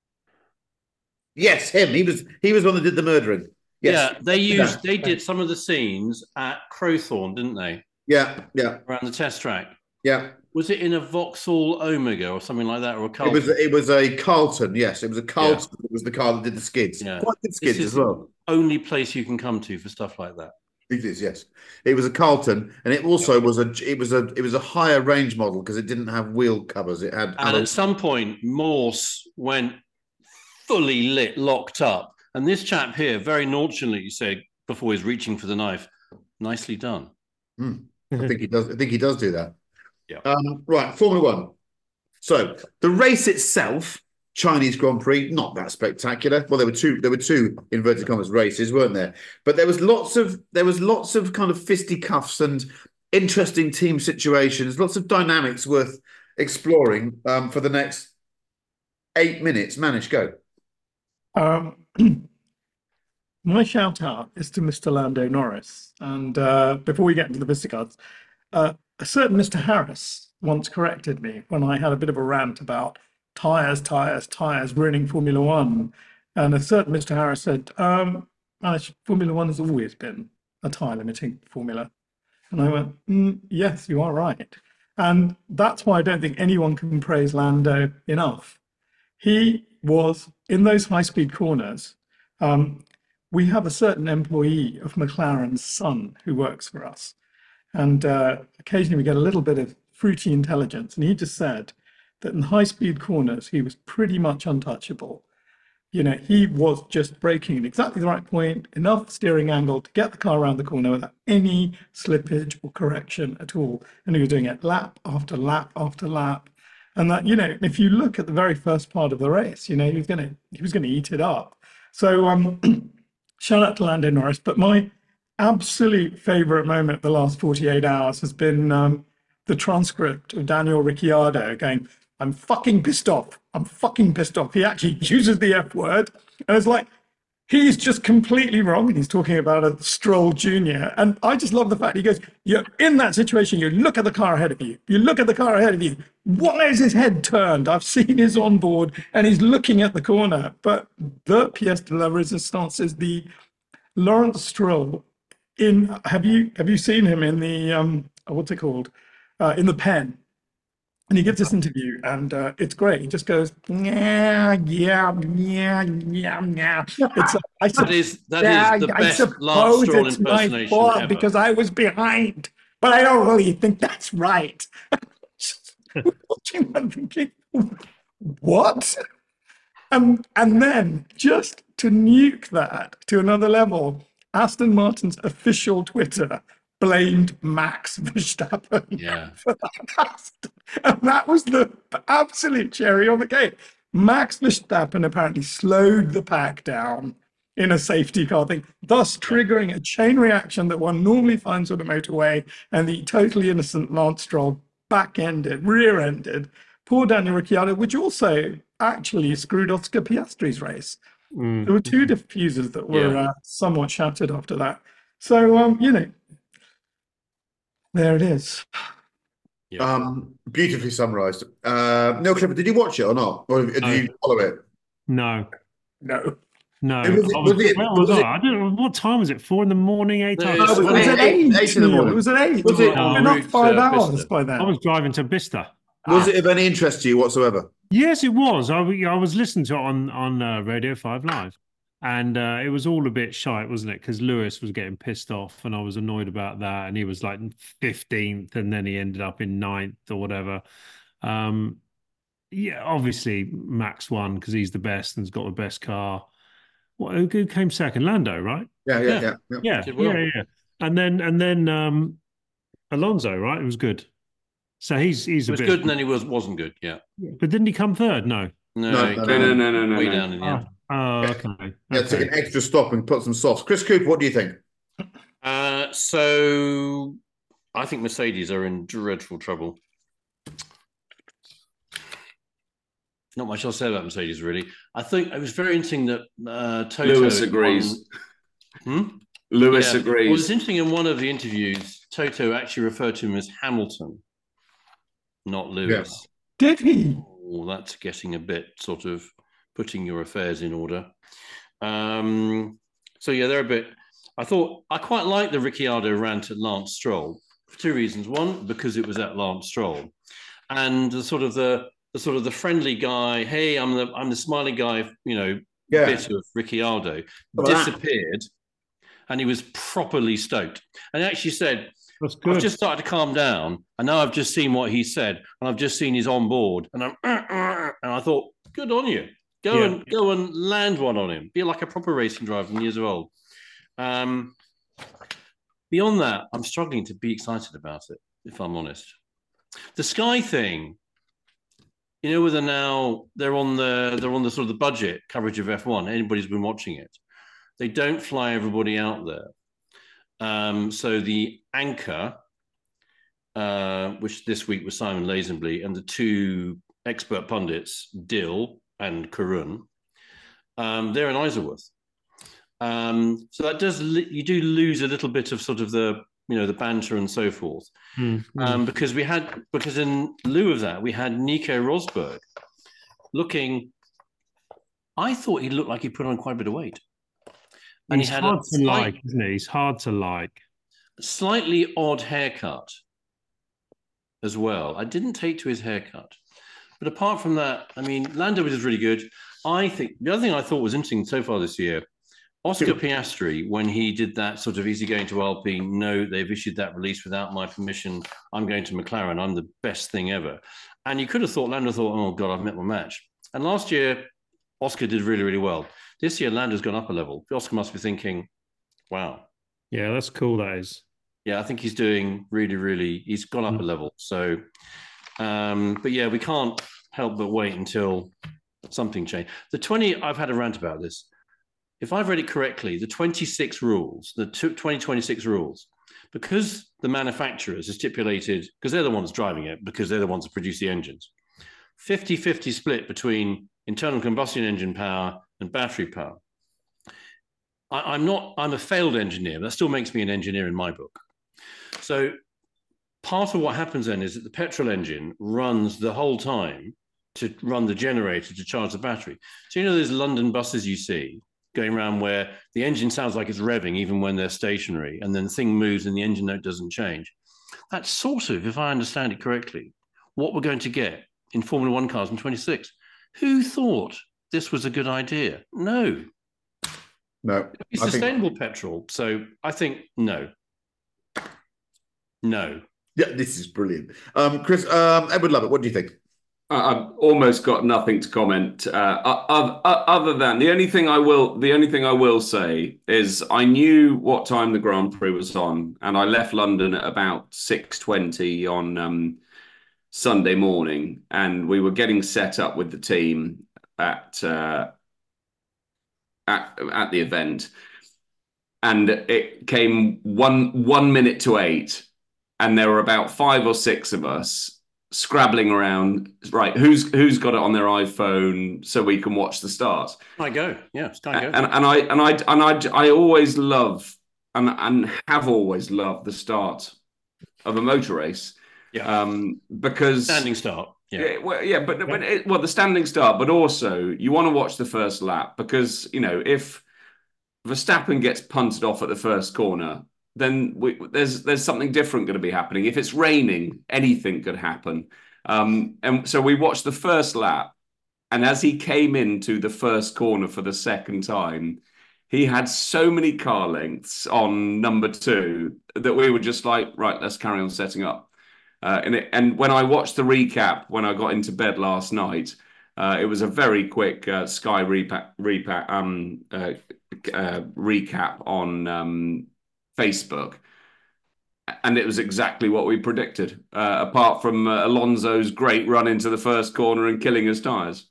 Yes, him. He was. He was the one that did the murdering. Yes. Yeah, they used Yeah. they did some of the scenes at Crowthorne, didn't they? Yeah. Yeah. Around the test track. Yeah. Was it in a Vauxhall Omega or something like that, or a It Carlton? was. It was a Carlton. Yes, it was a Carlton. It was the car that did the skids. Yeah. Quite good skids This as is well. the only place you can come to for stuff like that. It is. Yes, it was a Carlton, and it also was a. It was a. It was a higher range model because it didn't have wheel covers. It had. And alloy- at some point, Morse went fully lit, locked up. And this chap here, very nonchalantly said, before he's reaching for the knife, nicely done. Hmm. I think he does. I think he does do that. Yeah. Um, right, Formula One. So the race itself, Chinese Grand Prix, not that spectacular. Well, there were two. There were two inverted commas races, weren't there? But there was lots of. There was lots of kind of fisticuffs and interesting team situations. Lots of dynamics worth exploring um, for the next eight minutes. Manish, go. Um, my shout out is to Mister Lando Norris. And uh, before we get into the fisticuffs, uh, a certain Mister Harris once corrected me when I had a bit of a rant about tyres, tyres, tyres ruining Formula One. And a certain Mister Harris said, um, "Manish, Formula One has always been a tyre limiting formula." And I went, mm, yes, you are right. And that's why I don't think anyone can praise Lando enough. He was in those high-speed corners. Um, we have a certain employee of McLaren's son who works for us. And uh, occasionally we get a little bit of fruity intelligence. And he just said that in high-speed corners, he was pretty much untouchable. You know, he was just braking at exactly the right point, enough steering angle to get the car around the corner without any slippage or correction at all. And he was doing it lap after lap after lap. And that, you know, if you look at the very first part of the race, you know, he was going to he was going to eat it up. So um, shout out to Lando Norris. But my absolute favorite moment of the last forty-eight hours has been um, the transcript of Daniel Ricciardo going, "I'm fucking pissed off. I'm fucking pissed off." He actually uses the F word. And it's like, he's just completely wrong. And he's talking about a Stroll Junior. And I just love the fact he goes, you're in that situation. You look at the car ahead of you. You look at the car ahead of you. Why is his head turned? I've seen his onboard and he's looking at the corner. But the pièce de la résistance is the Lawrence Stroll in, have you have you seen him in the, um, what's it called? Uh, in the Pen. And he gives this interview, and uh, it's great. He just goes, yeah, yeah, yeah, yeah, yeah. It's, uh, I That is that yeah, is the I best Lance suppose Stroll it's my impersonation fault ever. because I was behind, but I don't really think that's right. Watching that thinking, what? And, and then, just to nuke that to another level, Aston Martin's official Twitter blamed Max Verstappen Yeah. for that. And that was the absolute cherry on the cake. Max Verstappen apparently slowed the pack down in a safety car thing, thus triggering a chain reaction that one normally finds on a motorway, and the totally innocent Lance Stroll back-ended, rear-ended poor Daniel Ricciardo, which also actually screwed Oscar Piastri's race. Mm. There were two diffusers that were Yeah. uh, somewhat shattered after that. So, um, you know, there it is. Yeah. Um, beautifully summarised. Uh, Neil Clifford, did you watch it or not? Or did No. you follow it? No, No. no. Was it- I was, was it- where was was it- I? I don't know. What time was it? Four in the morning, eight? No, I, it's- was, It was at eight- eight. eight in the Neil. morning. It was at eight. Was it- We've been Oh, up five uh, hours Bicester. by then. I was driving to Bicester. Was it of any interest to you whatsoever? Yes, it was. I, I was listening to it on on uh, Radio Five Live, and uh, it was all a bit shite, wasn't it? Because Lewis was getting pissed off, and I was annoyed about that. And he was like fifteenth, and then he ended up in ninth or whatever. Um, yeah, obviously Max won because he's the best and's got the best car. What, who who came second? Lando, right? Yeah, yeah, Yeah. yeah. yeah. Yeah, Did well. yeah, yeah. And then and then um, Alonso, right? It was good. So he's he's It a was bit, good, and then he was wasn't good. Yeah. but didn't he come third? No. No, No, he no, came no, no, no, no, way no. down in the end. Oh, okay. Yeah, took Okay. an extra stop and put some sauce. Chris Cooper, what do you think? Uh, so I think Mercedes are in dreadful trouble. Not much else to say about Mercedes, really. I think it was very interesting that uh, Toto Lewis agrees. Hmm? Lewis Yeah. agrees. Well, it's interesting in one of the interviews, Toto actually referred to him as Hamilton, not Lewis. Did he? Oh, that's getting a bit sort of putting your affairs in order. Um, so yeah, they're a bit. I thought I quite liked the Ricciardo rant at Lance Stroll for two reasons. One, because it was at Lance Stroll, and the sort of the the sort of the friendly guy. Hey, I'm the I'm the smiley guy. You know, Yeah. bit of Ricciardo Look at that. disappeared, and he was properly stoked. And he actually said, That's I've good. just started to calm down, and now I've just seen what he said, and I've just seen his on board, and I'm and I thought, good on you. Go Yeah. and go and land one on him. Be like a proper racing driver from years old. Um, beyond that, I'm struggling to be excited about it, if I'm honest. The Sky thing, you know, whether now they're on the they're on the sort of the budget coverage of F one. Anybody's been watching it. They don't fly everybody out there. Um, so the anchor, uh, which this week was Simon Lazenby, and the two expert pundits, Dill and Karun, um, they're in Isleworth. Um, so that does li- you do lose a little bit of sort of the you know the banter and so forth, Mm, mm. um, because we had because in lieu of that we had Nico Rosberg looking. I thought he looked like he put on quite a bit of weight. He's he had hard a to slight- like, isn't he? He's hard to like. slightly odd haircut as well. I didn't take to his haircut. But apart from that, I mean, Lando was really good. I think the other thing I thought was interesting so far this year, Oscar Piastri, when he did that sort of easy going to Alpine, no, they've issued that release without my permission. I'm going to McLaren. I'm the best thing ever. And you could have thought, Lando thought, oh God, I've met my match. And last year, Oscar did really, really well. This year, Lando's gone up a level. Oscar must be thinking, wow. Yeah, that's cool. That is. Yeah, I think he's doing really, really, he's gone up Mm. a level. So, um, but yeah, we can't help but wait until something changes. The twenty, I've had a rant about this. If I've read it correctly, the twenty-six rules, the twenty twenty-six rules, because the manufacturers are stipulated, because they're the ones driving it, because they're the ones that produce the engines, fifty-fifty split between internal combustion engine power and battery power. I, I'm not, I'm a failed engineer, but that still makes me an engineer in my book. So part of what happens then is that the petrol engine runs the whole time to run the generator to charge the battery. So, you know, there's London buses you see going around where the engine sounds like it's revving even when they're stationary, and then the thing moves and the engine note doesn't change. That's sort of, if I understand it correctly, what we're going to get in Formula One cars in twenty-six. Who thought this was a good idea? No. No. It's sustainable think... petrol. So I think no. No. Yeah, this is brilliant. Um, Chris, um, Edward Lovett, what do you think? I've almost got nothing to comment. Uh, other than the only thing I will, the only thing I will say is I knew what time the Grand Prix was on, and I left London at about six twenty on um, Sunday morning, and we were getting set up with the team at uh, at at the event, and it came one one minute to eight, and there were about five or six of us scrabbling around, right, who's who's got it on their iPhone so we can watch the start. I go, yeah, Sky Go. And, and I and I and I I always love and and have always loved the start of a motor race. Yeah. Um, because standing start. Yeah. Yeah, well, yeah, but, but it, well, the standing start, but also you want to watch the first lap because, you know, if Verstappen gets punted off at the first corner, then we, there's there's something different going to be happening. If it's raining, anything could happen. Um, and so we watched the first lap, and as he came into the first corner for the second time, he had so many car lengths on number two that we were just like, right, let's carry on setting up. Uh, and, it, and when I watched the recap, when I got into bed last night, uh, it was a very quick uh, Sky repa- repa- um, uh, uh, recap on um, Facebook. And it was exactly what we predicted, uh, apart from uh, Alonso's great run into the first corner and killing his tyres.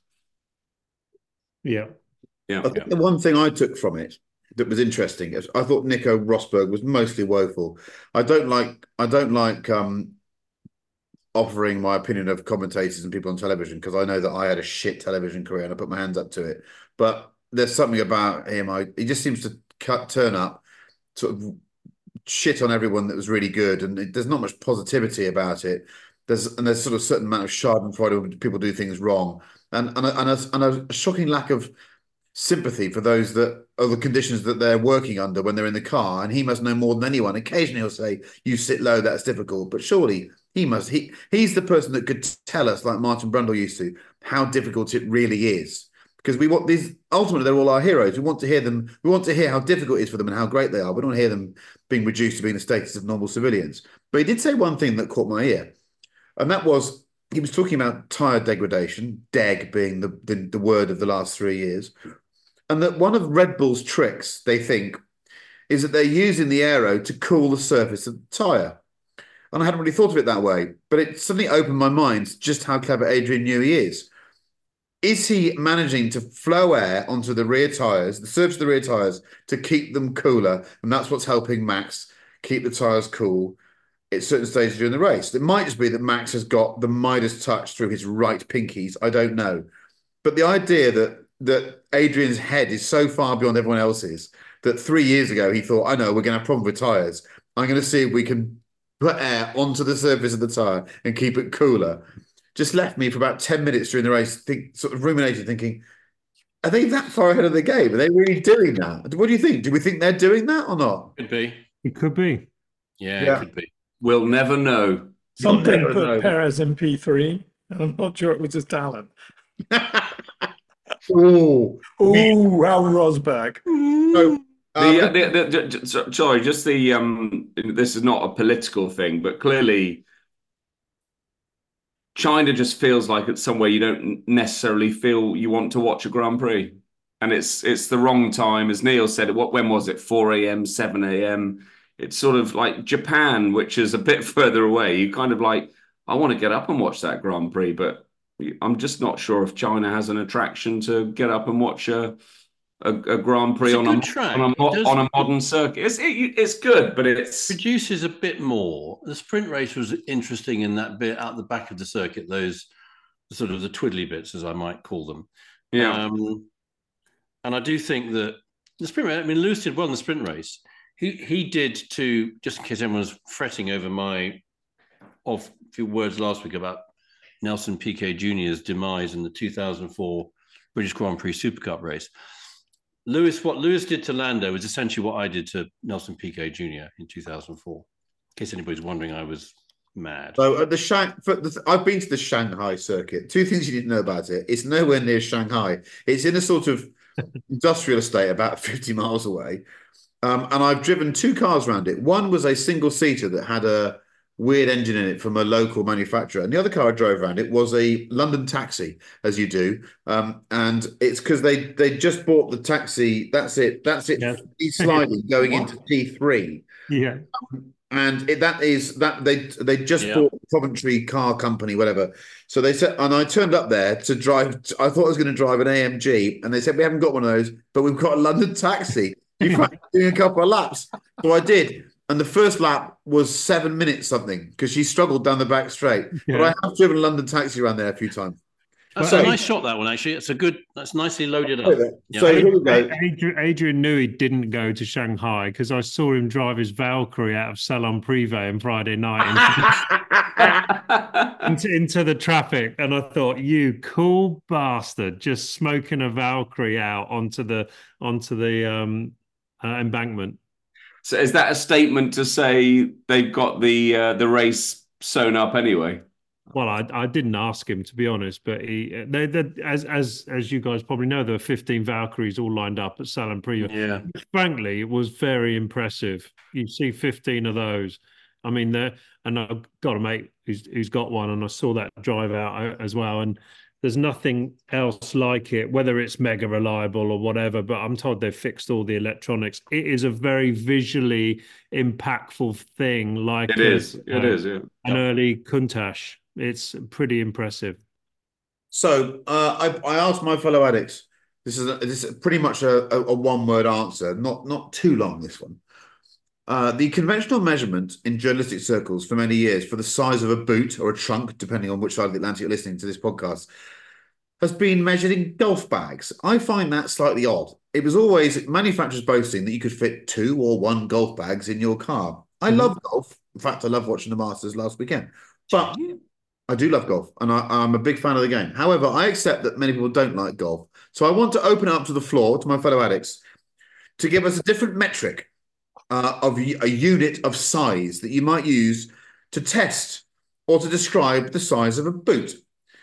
Yeah. Yeah. I think the one thing I took from it that was interesting is I thought Nico Rosberg was mostly woeful. I don't like, I don't like um, offering my opinion of commentators and people on television because I know that I had a shit television career and I put my hands up to it. But there's something about him. I, he just seems to cut, turn up, sort of shit on everyone that was really good, and it, there's not much positivity about it. There's and there's sort of a certain amount of schadenfreude when people do things wrong, and and a, and, a, and a shocking lack of sympathy for those that are the conditions that they're working under when they're in the car. And he must know more than anyone. Occasionally he'll say, "You sit low, that's difficult," but surely he must. He he's the person that could tell us, like Martin Brundle used to, how difficult it really is. Because we want these, ultimately, they're all our heroes. We want to hear them, we want to hear how difficult it is for them and how great they are. We don't want to hear them being reduced to being the status of normal civilians. But he did say one thing that caught my ear, and that was he was talking about tyre degradation, deg being the, the, the word of the last three years, and that one of Red Bull's tricks, they think, is that they're using the aero to cool the surface of the tyre. And I hadn't really thought of it that way, but it suddenly opened my mind just how clever Adrian Newey is. Is he managing to flow air onto the rear tyres, the surface of the rear tyres, to keep them cooler? And that's what's helping Max keep the tyres cool at certain stages during the race. It might just be that Max has got the Midas touch through his right pinkies. I don't know. But the idea that that Adrian's head is so far beyond everyone else's that three years ago he thought, I know, we're going to have a problem with tyres. I'm going to see if we can put air onto the surface of the tyre and keep it cooler. Just left me for about ten minutes during the race, think, sort of ruminating, thinking, are they that far ahead of the game? Are they really doing that? What do you think? Do we think they're doing that or not? Could be. It could be. Yeah, Yeah. it could be. We'll never know. Something never put know. Perez in P three, and I'm not sure it was his talent. Oh, Ooh, Al Rosberg. so, um, The, uh, the, the, the, so- sorry, just the um. This is not a political thing, but clearly, China just feels like it's somewhere you don't necessarily feel you want to watch a Grand Prix, and it's it's the wrong time, as Neil said. What when was it? four a.m., seven a.m. It's sort of like Japan, which is a bit further away. You kind of like, I want to get up and watch that Grand Prix, but I'm just not sure if China has an attraction to get up and watch a a, a Grand Prix It's a on a, good track. on a mo- It does- on a modern circuit. It's it, it's good, but it's Produces a bit more. The sprint race was interesting in that bit out the back of the circuit, those sort of the twiddly bits, as I might call them. yeah. Um, and I do think that The sprint race, I mean, Lewis did well in the sprint race. He he did to, just in case everyone's fretting over my off few words last week about Nelson Piquet Junior's demise in the two thousand four British Grand Prix Super Cup race. Lewis, what Lewis did to Lando was essentially what I did to Nelson Piquet Junior in two thousand four. In case anybody's wondering, I was mad. So at the Shang, for the, I've been to the Shanghai circuit. Two things you didn't know about it: it's nowhere near Shanghai. It's in a sort of industrial estate about fifty miles away. Um, and I've driven two cars around it. One was a single seater that had a weird engine in it from a local manufacturer, and the other car I drove around it was a London taxi, as you do. Um, and it's because they they just bought the taxi. That's it. That's it. Yeah. Sliding going into T three. Yeah. Um, And it, that is that they they just Yeah. bought Coventry Car Company, whatever. So they said, and I turned up there to drive. I thought I was going to drive an A M G, and they said we haven't got one of those, but we've got a London taxi. You might be doing a couple of laps. So I did, and the first lap was seven minutes something because she struggled down the back straight. Yeah. But I have driven a London taxi around there a few times. That's So- a nice shot, that one, actually. It's a good, that's nicely loaded up. Yeah. So here we go. Adrian, Adrian Newey didn't go to Shanghai because I saw him drive his Valkyrie out of Salon Privé on Friday night into, into, into the traffic, and I thought, you cool bastard, just smoking a Valkyrie out onto the onto the um, uh, embankment. So is that a statement to say they've got the uh, the race sewn up anyway? Well, I, I didn't ask him, to be honest, but he they, they, as as as you guys probably know, there were fifteen Valkyries all lined up at Salon Privé. Yeah. Frankly, it was very impressive. You see fifteen of those. I mean, there, and I've got a mate who's who's got one, and I saw that drive out as well. And there's nothing else like it, whether it's mega reliable or whatever. But I'm told they've fixed all the electronics. It is a very visually impactful thing, like It a- is. It is. Yeah. an early Countach. It's pretty impressive. So uh, I, I asked my fellow addicts. This is a, this is pretty much a, a, a one-word answer, not not too long. This one. Uh, the conventional measurement in journalistic circles for many years for the size of a boot or a trunk, depending on which side of the Atlantic you're listening to this podcast, has been measured in golf bags. I find that slightly odd. It was always manufacturers boasting that you could fit two or one golf bags in your car. I love golf. In fact, I love watching the Masters last weekend. But I do love golf, and I, I'm a big fan of the game. However, I accept that many people don't like golf. So I want to open up to the floor, to my fellow addicts, to give us a different metric uh, of a unit of size that you might use to test or to describe the size of a boot.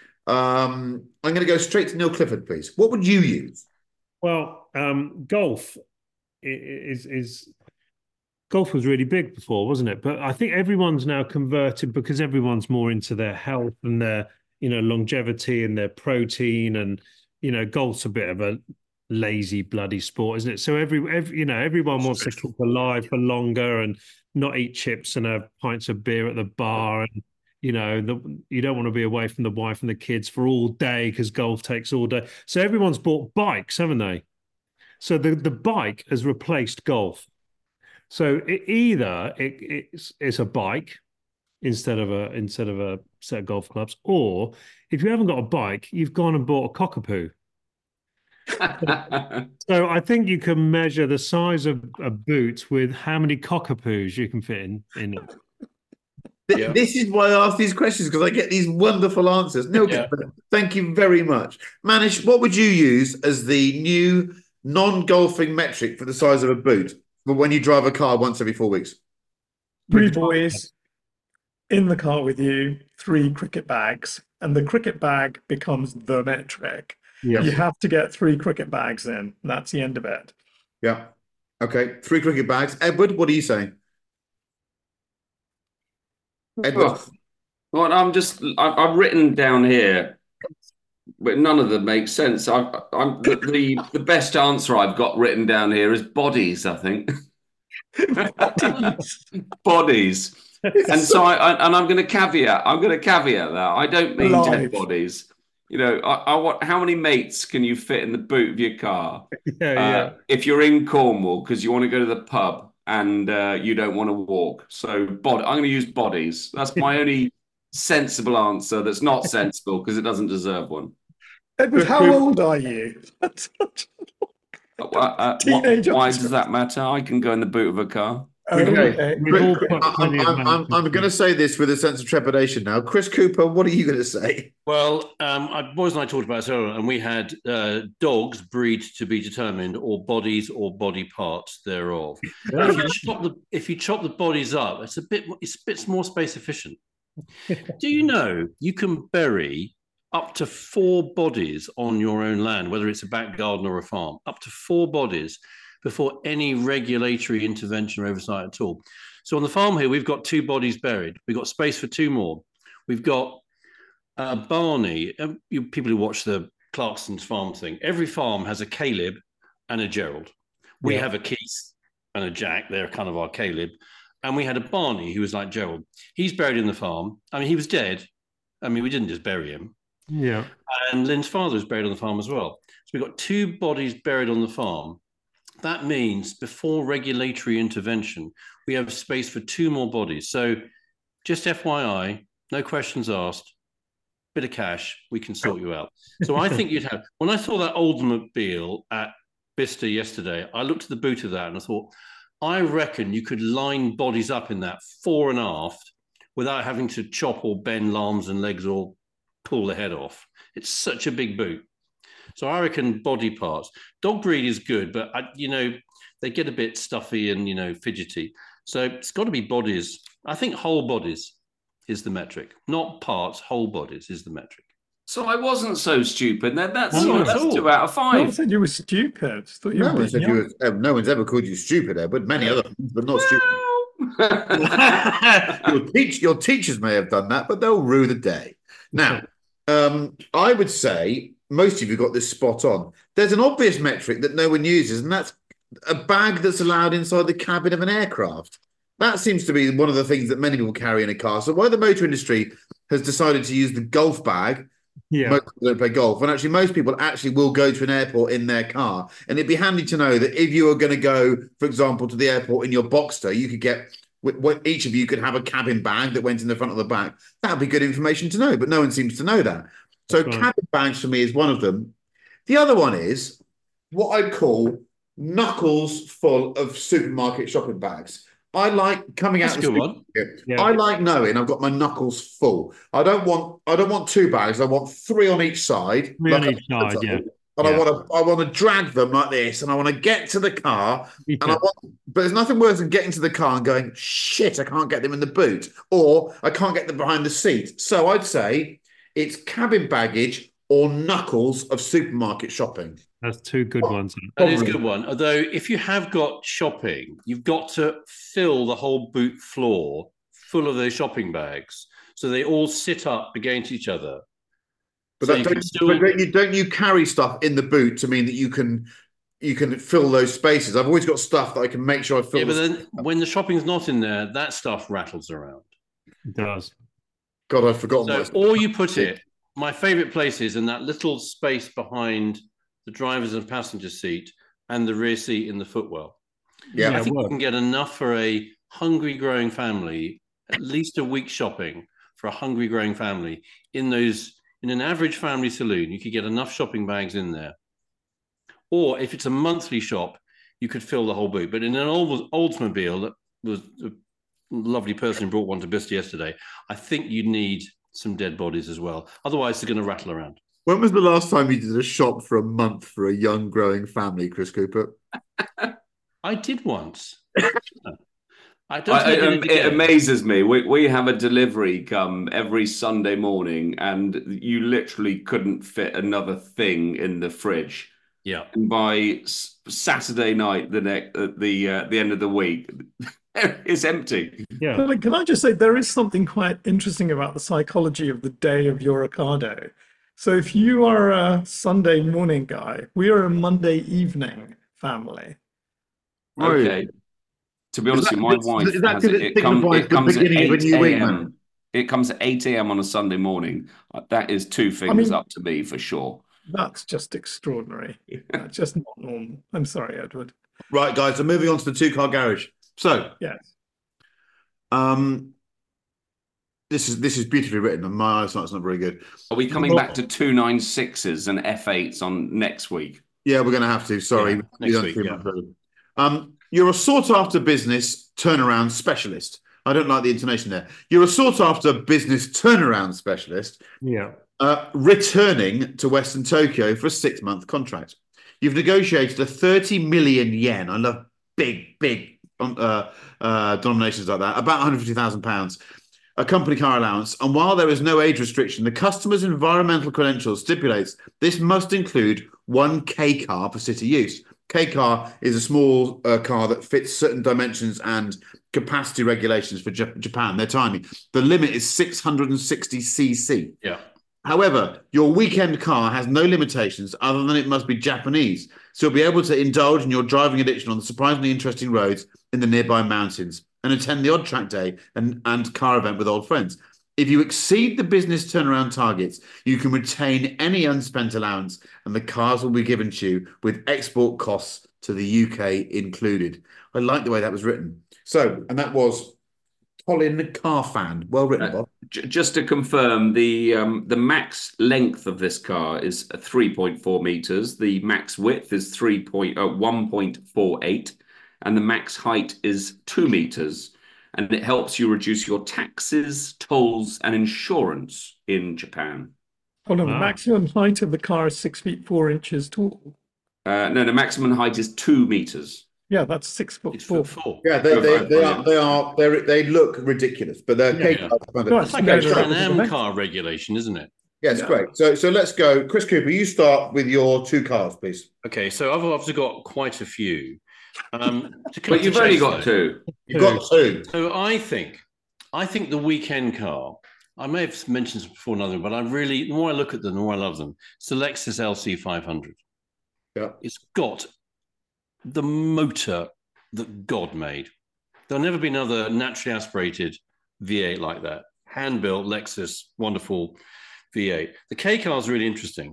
Um, I'm going to go straight to Neil Clifford, please. What would you use? Well, um, golf i- i- is is golf was really big before, wasn't it? But I think everyone's now converted because everyone's more into their health and their, you know, longevity and their protein, and you know, golf's a bit of a lazy bloody sport, isn't it? So every, every you know, everyone wants to keep alive for longer and not eat chips and have pints of beer at the bar, and you know, the, you don't want to be away from the wife and the kids for all day because golf takes all day. So everyone's bought bikes, haven't they? So the the bike has replaced golf. So it, either it, it's it's a bike instead of a instead of a set of golf clubs, or if you haven't got a bike, you've gone and bought a cockapoo. So I think you can measure the size of a boot with how many cockapoos you can fit in in it. Th- Yeah. This is why I ask these questions, because I get these wonderful answers. Neil Yeah. Clifford, thank you very much. Manish, what would you use as the new non-golfing metric for the size of a boot for when you drive a car once every four weeks? Three boys in the car with you, three cricket bags, and the cricket bag becomes the metric. Yes. You have to get three cricket bags in. That's the end of it. Yeah. Okay. Three cricket bags. Edward, what are you saying? Edward. Oh, well, I'm just, I, I've written down here, but none of them make sense. I, I'm the, the the best answer I've got written down here is bodies, I think. Bodies. And so I, I and I'm going to caveat. I'm going to caveat that I don't mean Alive. dead bodies. You know, I, I want how many mates can you fit in the boot of your car? Yeah, Uh, yeah. if you're in Cornwall because you want to go to the pub and uh, you don't want to walk, so bod- I'm going to use bodies. That's my only sensible answer. That's not sensible because it doesn't deserve one. Edward, how old are you? Uh, uh, Teenage what, why Oscar. does that matter? I can go in the boot of a car. Okay. We've all Chris- put I'm, plenty of I'm, I'm, management I'm going to say this with a sense of trepidation now. Chris Cooper, what are you going to say? Well, um, I, Boys and I talked about this earlier, and we had uh, dogs breed to be determined, or bodies or body parts thereof. if you chop the if you chop the bodies up, it's a bit it's a bit more space efficient. Do you know you can bury up to four bodies on your own land, whether it's a back garden or a farm, up to four bodies before any regulatory intervention or oversight at all. So on the farm here, we've got two bodies buried. We've got space for two more. We've got uh, Barney. Uh, you, people who watch the Clarkson's farm thing, every farm has a Caleb and a Gerald. We Yeah. have a Keith and a Jack. They're kind of our Caleb. And we had a Barney who was like Gerald. He's buried in the farm. I mean, he was dead. I mean, we didn't just bury him. Yeah. And Lynn's father was buried on the farm as well. So we've got two bodies buried on the farm. That means before regulatory intervention, we have space for two more bodies. So just F Y I, no questions asked, bit of cash, we can sort you out. So I think you'd have, when I saw that Oldsmobile at Bicester yesterday, I looked at the boot of that and I thought, I reckon you could line bodies up in that fore and aft without having to chop or bend arms and legs or pull the head off. It's such a big boot. So I reckon body parts. Dog breed is good, but I, you know, they get a bit stuffy and, you know, fidgety. So it's got to be bodies. I think whole bodies is the metric, not parts. Whole bodies is the metric. So I wasn't so stupid. That, that's No, that's not at two out of No one five. said you were stupid. Thought you No were one being said you young. were, uh, no one's ever called you stupid, Edward. Many other things, but not stupid. your, teach, your teachers may have done that, but they'll rue the day. Now, um, I would say most of you got this spot on. There's an obvious metric that no one uses, and that's a bag that's allowed inside the cabin of an aircraft. That seems to be one of the things that many people carry in a car. So why the motor industry has decided to use the golf bag, Yeah. most people don't play golf, and actually most people actually will go to an airport in their car. And it'd be handy to know that if you were going to go, for example, to the airport in your Boxster, you could get, what each of you could have a cabin bag that went in the front of the back. That would be good information to know, but no one seems to know that. So That's right. cabin bags for me is one of them. The other one is what I'd call knuckles full of supermarket shopping bags. I like coming out. That's a of the good one. supermarket. Yeah. I like knowing I've got my knuckles full. I don't want. I don't want two bags. I want three on each side. Three on like each a side, photo. yeah. And I Yeah. want to. I want to drag them like this, and I want to get to the car. And I want. But there's nothing worse than getting to the car and going, "Shit! I can't get them in the boot, or I can't get them behind the seat." So I'd say it's cabin baggage or knuckles of supermarket shopping. That's two good ones. That is a good one. Although, if you have got shopping, you've got to fill the whole boot floor full of those shopping bags, so they all sit up against each other. But, So that you don't, can still- but don't you don't you carry stuff in the boot to mean that you can you can fill those spaces? I've always got stuff that I can make sure I fill. Yeah, but the- then when the shopping's not in there, that stuff rattles around. It does. God, I've forgotten. So, what I- or you put it. My favourite place is in that little space behind the driver's and passenger seat and the rear seat in the footwell. yeah, I think well- you can get enough for a hungry growing family, at least a week shopping for a hungry growing family in those. In an average family saloon, you could get enough shopping bags in there. Or if it's a monthly shop, you could fill the whole boot. But in an old Oldsmobile, that was a lovely person who brought one to Bicester yesterday, I think you need some dead bodies as well. Otherwise, they're going to rattle around. When was the last time you did a shop for a month for a young growing family, Chris Cooper? I did once. I don't I, think I it, did it it again. amazes me. We we have a delivery come every Sunday morning, and you literally couldn't fit another thing in the fridge. Yeah. And by s- Saturday night, the next at the uh, the end of the week, it's empty. Yeah. But like, can I just say there is something quite interesting about the psychology of the day of your Ocado. So if you are a Sunday morning guy, we are a Monday evening family. Okay. To be honest, that- with you, my is- wife is that has 'cause it, it it, come, signifies it the comes at beginning of a eight new week, a.m. man? It comes at eight a.m. on a Sunday morning. Uh, That is two fingers mean- up to me for sure. That's just extraordinary. That's just not normal. I'm sorry, Edward. Right, guys. So moving on to the two-car garage. So, Yes. um, this is this is beautifully written, and my eyesight's not very good. Are we coming back to two ninety-sixes and F eights on next week? Yeah, we're going to have to. Sorry. Yeah, We next don't week, see yeah. much further. Um, you're a sought-after business turnaround specialist. I don't like the intonation there. You're a sought-after business turnaround specialist, Yeah. uh, returning to Western Tokyo for a six-month contract. You've negotiated a thirty million yen. I love big, big uh, uh, denominations like that. About one hundred fifty thousand pounds. A company car allowance, and while there is no age restriction, the customer's environmental credentials stipulates this must include one K car for city use. K car is a small uh, car that fits certain dimensions and capacity regulations for J- Japan. They're tiny. The limit is six hundred sixty c c. Yeah. However, your weekend car has no limitations other than it must be Japanese, so you'll be able to indulge in your driving addiction on the surprisingly interesting roads in the nearby mountains and attend the odd track day and, and car event with old friends. If you exceed the business turnaround targets, you can retain any unspent allowance and the cars will be given to you with export costs to the U K included. I like the way that was written. So, and that was Colin Carfan. Well written, Bob. Uh, j- just to confirm, the um, the max length of this car is three point four meters. The max width is three point uh, one point four eight, and the max height is two meters. And it helps you reduce your taxes, tolls, and insurance in Japan. Hold on, the Wow. maximum height of the car is six feet four inches tall. Uh, no, the maximum height is two meters. Yeah, that's six foot Six four. foot four. Yeah, they, they, they Yeah. are they are they they look ridiculous, but they're Yeah. K cars. No, It's like No, a no, no. Trans Am car regulation, isn't it? Yes, great. So so let's go, Chris Cooper. You start with your two cars, please. Okay, so I've obviously got quite a few. Um, to cut But to you've only chase, got though. two. You've got two. So I think, I think the weekend car. I may have mentioned this before, another, but I really, the more I look at them, the more I love them. It's the Lexus L C five hundred. Yeah. It's got the motor that God made. There'll never be another naturally aspirated V eight like that. Hand built Lexus, wonderful V eight. The K car is really interesting.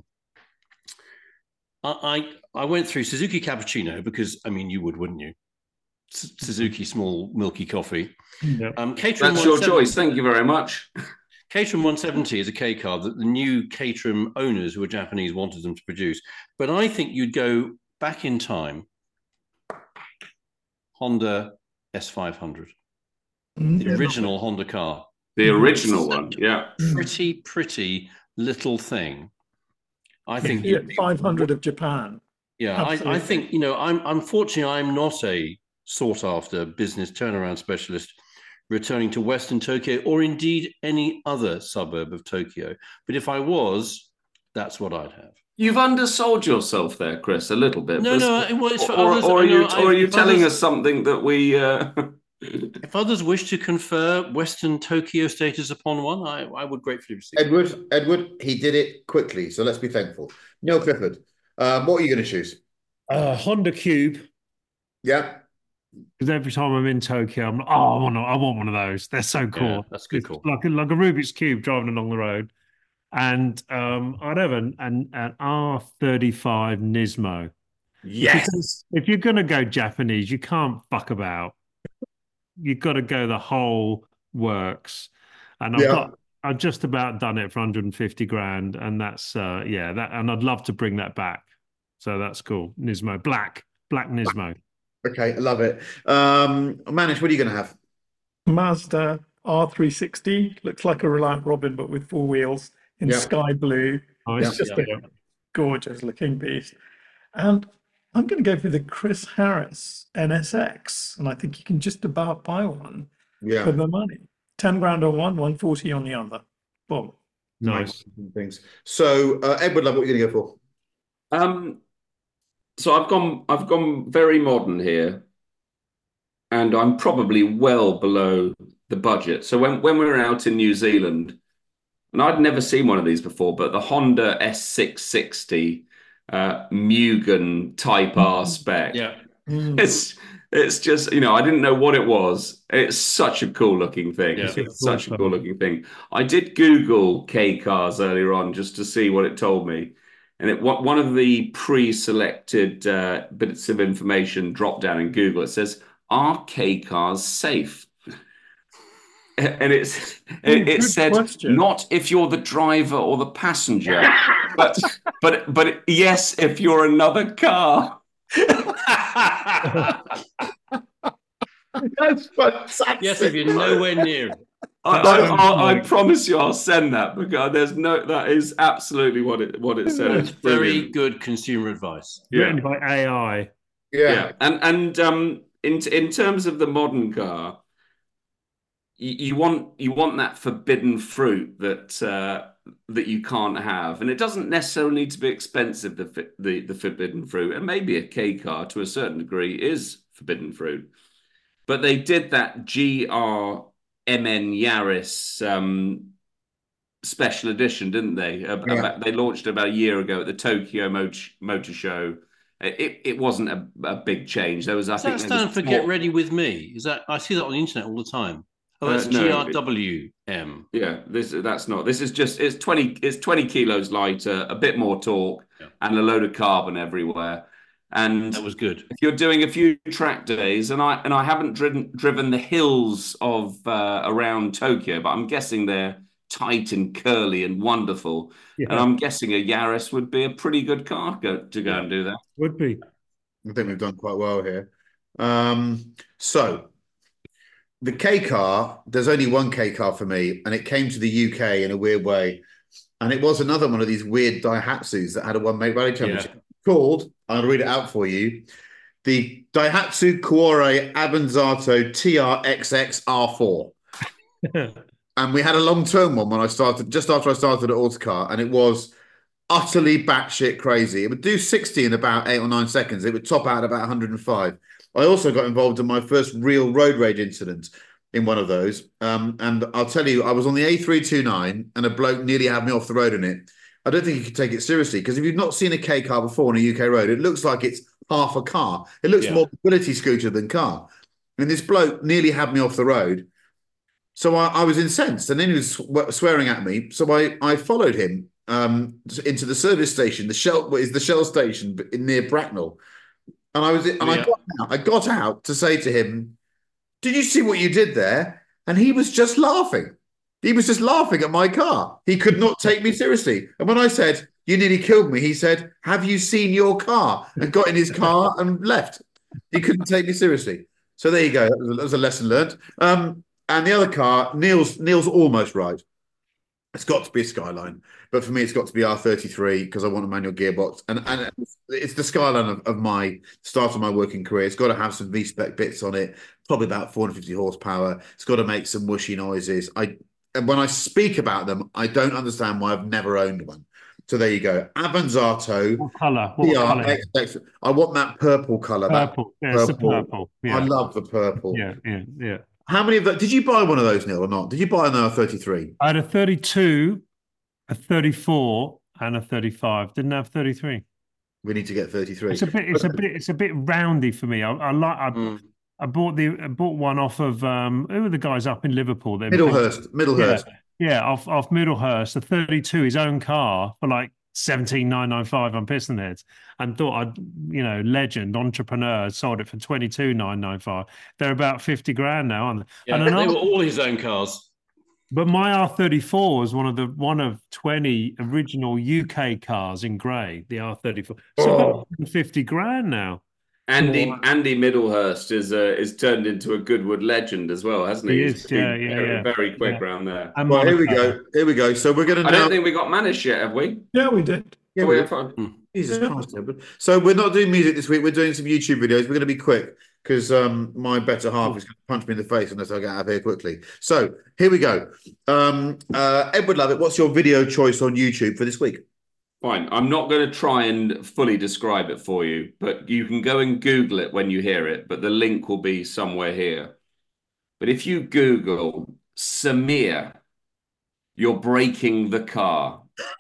I, I I went through Suzuki Cappuccino because I mean you would, wouldn't you? S- Suzuki small milky coffee. Yeah. Um, Caterham That's your one seventy choice. Thank you very much. Caterham one seventy is a K car that the new Caterham owners, who are Japanese, wanted them to produce. But I think you'd go back in time. Honda S five hundred, the original Honda car. The original one, yeah. Pretty, pretty little thing. I think Yeah, five hundred of Japan. Yeah, I, I Absolutely. think, you know, I'm unfortunately, I'm not a sought after business turnaround specialist returning to Western Tokyo or indeed any other suburb of Tokyo. But if I was, that's what I'd have. You've undersold yourself there, Chris, a little bit. No, But- no, it- well, it's for or, others. or are I know you, or are I- you if telling others- us something that we... Uh... If others wish to confer Western Tokyo status upon one, I, I would gratefully receive it. Edward, Edward, he did it quickly, so let's be thankful. Neil Clifford, um, what are you going to choose? Uh, Honda Cube. Yeah. Because every time I'm in Tokyo, I'm like, oh, I want, I want one of those. They're so cool. Yeah, that's a good It's call. Like a, like a Rubik's Cube driving along the road. And um, I'd have an, an, an R thirty-five Nismo. Yes. If you're going to go Japanese, you can't fuck about. You've got to go the whole works. And I've Yeah. got, I've just about done it for one hundred fifty grand. And that's, uh, yeah, that, and I'd love to bring that back. So that's cool. Nismo, black, black Nismo. Okay, I love it. Um, Manish, what are you going to have? Mazda R three sixty looks like a Reliant Robin, but with four wheels in Yeah. sky blue. Nice. It's just Yeah. a gorgeous looking beast. And I'm going to go for the Chris Harris N S X. And I think you can just about buy one for Yeah. the money. ten grand on one, one forty on the other. Boom. Nice. Things. So, uh, Edward, love, what are you going to go for? Um, so I've gone, I've gone very modern here, and I'm probably well below the budget. So when when we were out in New Zealand, and I'd never seen one of these before, but the Honda S six sixty uh, Mugen Type R spec. Yeah. It's it's just, you know, I didn't know what it was. It's such a cool looking thing. Yeah. It's such a cool looking thing. I did Google K cars earlier on just to see what it told me. And it one one of the pre-selected uh, bits of information dropped down in Google. It says, "Are K cars safe?" and it's Oh, it, it good said question. not if you're the driver or the passenger, but but but yes, if you're another car. That's fantastic. Yes, if you're nowhere near it. I, That I, sounds I, I like- promise you, I'll send that because there's no. That is absolutely what it what it said. It's Very brilliant. good consumer advice. Written Yeah, by A I. Yeah. yeah, and and um, in in terms of the modern car, you, you want you want that forbidden fruit that uh, that you can't have, and it doesn't necessarily need to be expensive. The fi- the the forbidden fruit, and maybe a K car to a certain degree is forbidden fruit. But they did that G R M N Yaris um, special edition, didn't they? Ab- Yeah. About, they launched about a year ago at the Tokyo Motor, Motor Show. It it wasn't a, a big change. There was, I Does think, that there was stand for four- Get Ready With Me? Is that I see that on the internet all the time. Oh, that's Uh, no, G R W M. Yeah, this that's not. This is just it's twenty it's twenty kilos lighter, a bit more torque, Yeah. and a load of carbon everywhere. And That was good. if you're doing a few track days, and I and I haven't driven driven the hills of uh, around Tokyo, but I'm guessing they're tight and curly and wonderful. Yeah. And I'm guessing a Yaris would be a pretty good car go, to go Yeah. and do that. Would be. I think we've done quite well here. Um, so the K car, there's only one K car for me, and it came to the U K in a weird way. And it was another one of these weird Daihatsus that had a one-make rally championship called, I'll read it out for you, the Daihatsu Cuore Avanzato T R X X R four. And we had a long-term one when I started, just after I started at Autocar, and it was utterly batshit crazy. It would do sixty in about eight or nine seconds. It would top out at about one hundred five. I also got involved in my first real road rage incident in one of those. Um, and I'll tell you, I was on the A three twenty-nine and a bloke nearly had me off the road in it. I don't think you could take it seriously because if you've not seen a K car before on a U K road, it looks like it's half a car. It looks Yeah. more mobility scooter than car. And this bloke nearly had me off the road. So I, I was incensed, and then he was sw- swearing at me. So I, I followed him um, into the service station, the Shell what is the Shell station in near Bracknell. And I was and I Yeah. got out, I got out to say to him, "Did you see what you did there?" And he was just laughing. He was just laughing at my car. He could not take me seriously. And when I said, "You nearly killed me," he said, "Have you seen your car?" And got in his car and left. He couldn't take me seriously. So there you go. That was a, that was a lesson learned. Um, and the other car, Neil's Neil's almost right. It's got to be a Skyline, but for me, it's got to be R thirty-three because I want a manual gearbox, and and it's the Skyline of, of my start of my working career. It's got to have some V-spec bits on it, probably about four hundred fifty horsepower. It's got to make some whooshy noises. I and when I speak about them, I don't understand why I've never owned one. So there you go, Avanzato. What colour? What T colour? R X X. I want that purple color. Purple. That Yeah, it's the purple. purple. Yeah. I love the purple. Yeah, yeah, yeah. How many of that? Did you buy one of those, Neil, or not? Did you buy an R thirty-three? I had a thirty-two, a thirty-four, and a thirty-five. Didn't have thirty-three. We need to get thirty-three. It's a bit. It's a bit. It's a bit roundy for me. I, I like. I, Mm. I bought the. I bought one off of. Um, who were the guys up in Liverpool? They're Middlehurst. Middlehurst. Yeah, yeah, off off Middlehurst, a thirty-two, his own car for like seventeen nine nine five on Pistonheads, and thought I'd, you know, legend entrepreneur sold it for twenty-two nine nine five. They're about fifty grand now, aren't they? Yeah, And they another- were all his own cars. But my R thirty-four was one of the one of twenty original U K cars in grey, the R thirty-four. So Oh. about fifty grand now. Andy Wow. Andy Middlehurst is uh, is turned into a Goodwood legend as well, hasn't he? He He's is, yeah, been yeah, very, yeah. very quick Yeah. around there. And Well, here we Monaco. go. Here we go. So we're going to I now. don't think we got Manish yet, have we? Yeah, we did. Yeah, Oh, we- yeah, fine. Jesus Yeah. Christ, Edward. So we're not doing music this week. We're doing some YouTube videos. We're going to be quick because um, my better half is going to punch me in the face unless I get out of here quickly. So here we go. Um, uh, Edward Lovett, what's your video choice on YouTube for this week? Fine. I'm not going to try and fully describe it for you, but you can go and Google it when you hear it, but the link will be somewhere here. But if you Google Samir, you're breaking the car,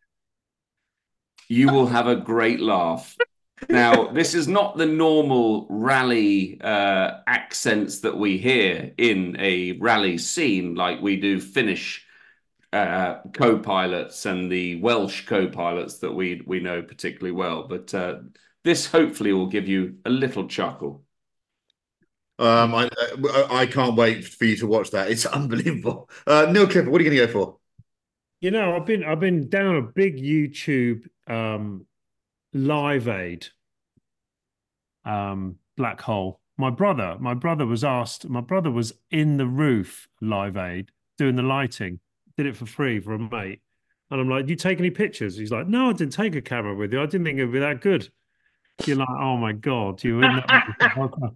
you will have a great laugh. Now, this is not the normal rally uh, accents that we hear in a rally scene like we do Finnish uh, co-pilots and the Welsh co-pilots that we we know particularly well. But uh, this hopefully will give you a little chuckle. Um, I, I can't wait for you to watch that. It's unbelievable. Uh, Neil Clifford, what are you going to go for? You know, I've been I've been down a big YouTube um, Live Aid um, black hole. My brother, my brother was asked. My brother was in the roof Live Aid doing the lighting. Did it for free for a mate, and I'm like, "Do you take any pictures?" He's like, "No, I didn't take a camera with you. I didn't think it'd be that good." You're like, "Oh my God, you were in that."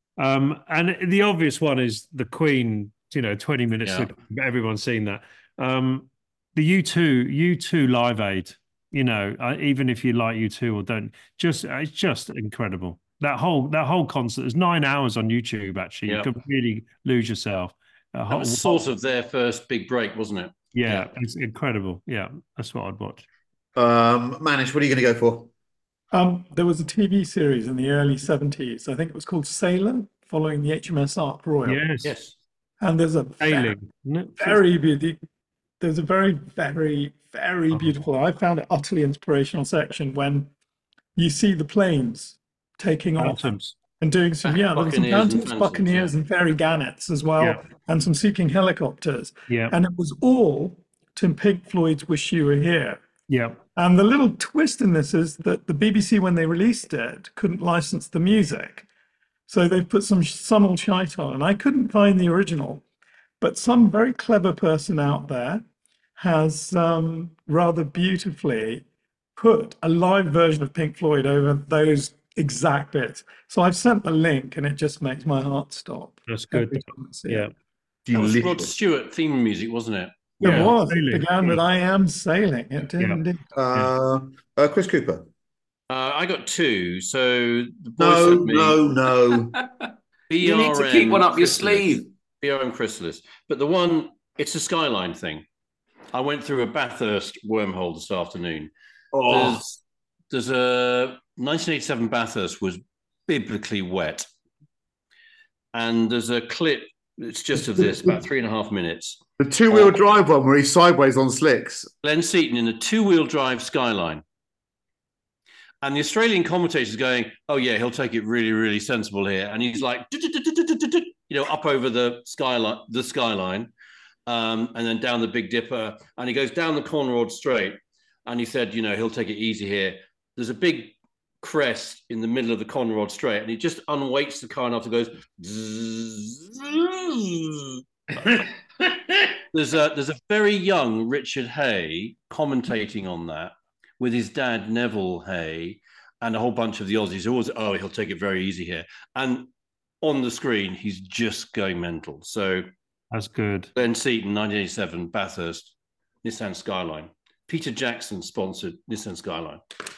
Um, and the obvious one is the Queen, you know, twenty minutes, Yeah. everyone's seen that. Um, the U two, U two Live Aid, you know, uh, even if you like U two or don't, just it's just incredible. That whole that whole concert is nine hours on YouTube. Actually, Yeah. you could really lose yourself. A That whole- was sort of their first big break, wasn't it? yeah, it's incredible. Yeah, that's what I'd watch. Um, Manish, what are you going to go for? Um, there was a T V series in the early seventies. I think it was called Sailor, following the H M S Ark Royal. Yes, Yes. And there's a very, Sailing, isn't it? very beauty. There's a very, very, very Oh. beautiful. I found it utterly inspirational section when you see the planes taking off Phantoms. and doing some, yeah, there were some Buccaneers and Phantoms, Phantoms, Buccaneers, yeah. and Fairy Gannets as well, Yeah. and some Sea King helicopters. Yeah, And it was all to Pink Floyd's Wish You Were Here. yeah, And the little twist in this is that the B B C, when they released it, couldn't license the music. So they've put some some old shite on. And I couldn't find the original. But some very clever person out there has um, rather beautifully put a live version of Pink Floyd over those exact bits. So I've sent the link, and it just makes my heart stop. that's good. every time I see Yeah, it. That was Rod Delicious. Stewart theme music, wasn't it? It Yeah, was. It sailing. began with I Am Sailing. It did Yeah. indeed. Uh, uh, Chris Cooper. Uh, I got two. So the boys No, sent me no, no. You need to keep one up your Chrysalis. sleeve. B R M Chrysalis. But the one, it's a Skyline thing. I went through a Bathurst wormhole this afternoon. Oh, There's, there's a nineteen eighty-seven Bathurst was biblically wet. And there's a clip, it's just of this, about three and a half minutes. the two-wheel drive one where he's sideways on slicks. Glenn Seaton in a two-wheel drive Skyline. And the Australian commentator's going, oh, yeah, he'll take it really, really sensible here. And he's like, you know, up over the skyline, the skyline, um, and then down the Big Dipper. And he goes down the Conrod Strait. And he said, you know, he'll take it easy here. There's a big crest in the middle of the Conrod Strait. And he just unweights the car enough to go, there's a there's a very young Richard Hay commentating on that with his dad Neville Hay and a whole bunch of the Aussies who always, oh, he'll take it very easy here. And on the screen, he's just going mental. So that's good. Glenn Seaton, nineteen eighty-seven, Bathurst, Nissan Skyline. Peter Jackson sponsored Nissan Skyline.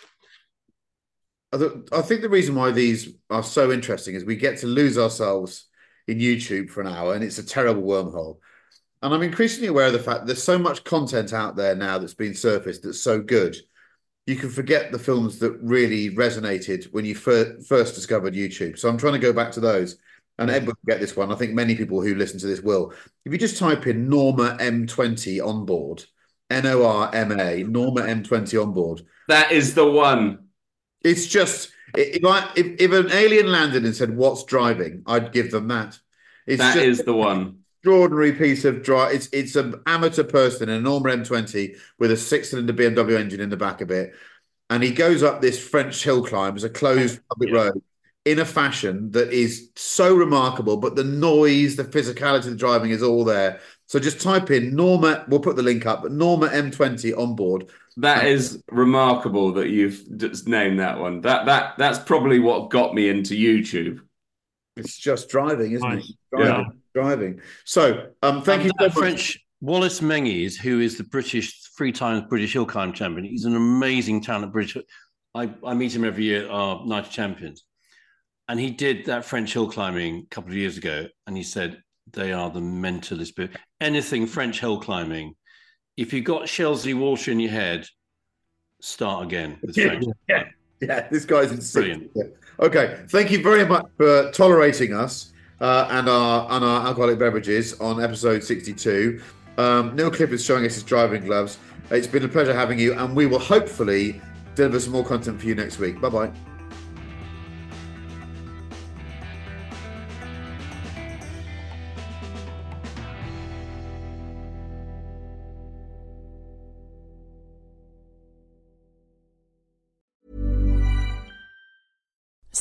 I th- I think the reason why these are so interesting is we get to lose ourselves in YouTube for an hour, and it's a terrible wormhole. And I'm increasingly aware of the fact that there's so much content out there now that's been surfaced that's so good. You can forget the films that really resonated when you fir- first discovered YouTube. So I'm trying to go back to those. And Ed will get this one. I think many people who listen to this will. If you just type in Norma M twenty on board, N O R M A, Norma M twenty on board. That is the one. It's just, if, I, if, if an alien landed and said, what's driving? I'd give them that. It's That just is the one. extraordinary piece of drive. It's it's an amateur person in an Norma M twenty with a six-cylinder B M W engine in the back of it. And he goes up this French hill climb as a closed public Yeah. road in a fashion that is so remarkable, but the noise, the physicality of the driving is all there. So just type in Norma, we'll put the link up, but Norma M twenty on board. That is remarkable that you've just named that one. That that that's probably what got me into YouTube. It's just driving, isn't Nice. it? Driving, Yeah. driving. So um, thank And you so that much. French Wallace Mengies, who is the British three times British hill climb champion. He's an amazing talent. British. I, I meet him every year at our Night of Champions. And he did that French hill climbing a couple of years ago. And he said, they are the mentalist. But anything French hill climbing, if you've got Chelsea Walsh in your head, start again with French. Yeah, yeah, this guy's insane. Brilliant. Okay, thank you very much for tolerating us uh, and our and our alcoholic beverages on episode sixty-two. Um, Neil Cliff is showing us his driving gloves. It's been a pleasure having you, and we will hopefully deliver some more content for you next week. Bye bye.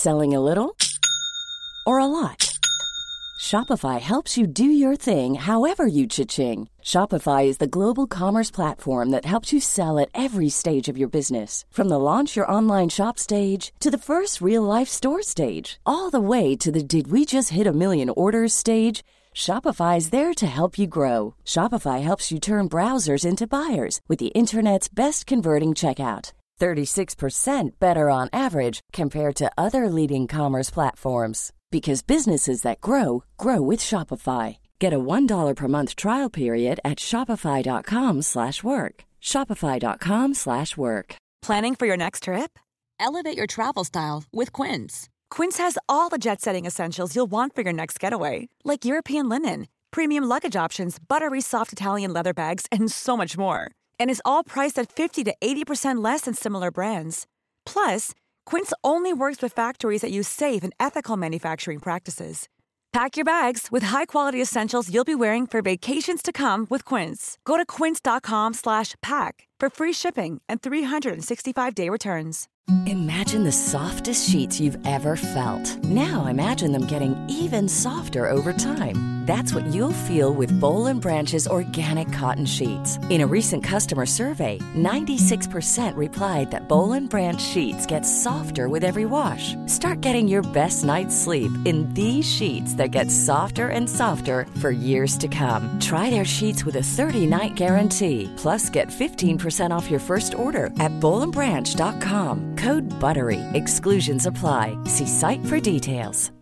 Selling a little or a lot? Shopify helps you do your thing however you cha-ching. Shopify is the global commerce platform that helps you sell at every stage of your business. From the launch your online shop stage to the first real-life store stage, all the way to the did we just hit a million orders stage. Shopify is there to help you grow. Shopify helps you turn browsers into buyers with the internet's best converting checkout. thirty-six percent better on average compared to other leading commerce platforms. Because businesses that grow, grow with Shopify. Get a one dollar per month trial period at shopify.com slash work. Shopify.com slash work. Planning for your next trip? Elevate your travel style with Quince. Quince has all the jet-setting essentials you'll want for your next getaway, like European linen, premium luggage options, buttery soft Italian leather bags, and so much more. And is all priced at fifty to eighty percent less than similar brands. Plus, Quince only works with factories that use safe and ethical manufacturing practices. Pack your bags with high-quality essentials you'll be wearing for vacations to come with Quince. Go to quince.com slash pack for free shipping and three sixty-five day returns. Imagine the softest sheets you've ever felt. Now imagine them getting even softer over time. That's what you'll feel with Boll and Branch's organic cotton sheets. In a recent customer survey, ninety-six percent replied that Boll and Branch sheets get softer with every wash. Start getting your best night's sleep in these sheets that get softer and softer for years to come. Try their sheets with a thirty night guarantee. Plus, get fifteen percent off your first order at boll and branch dot com. Code BUTTERY. Exclusions apply. See site for details.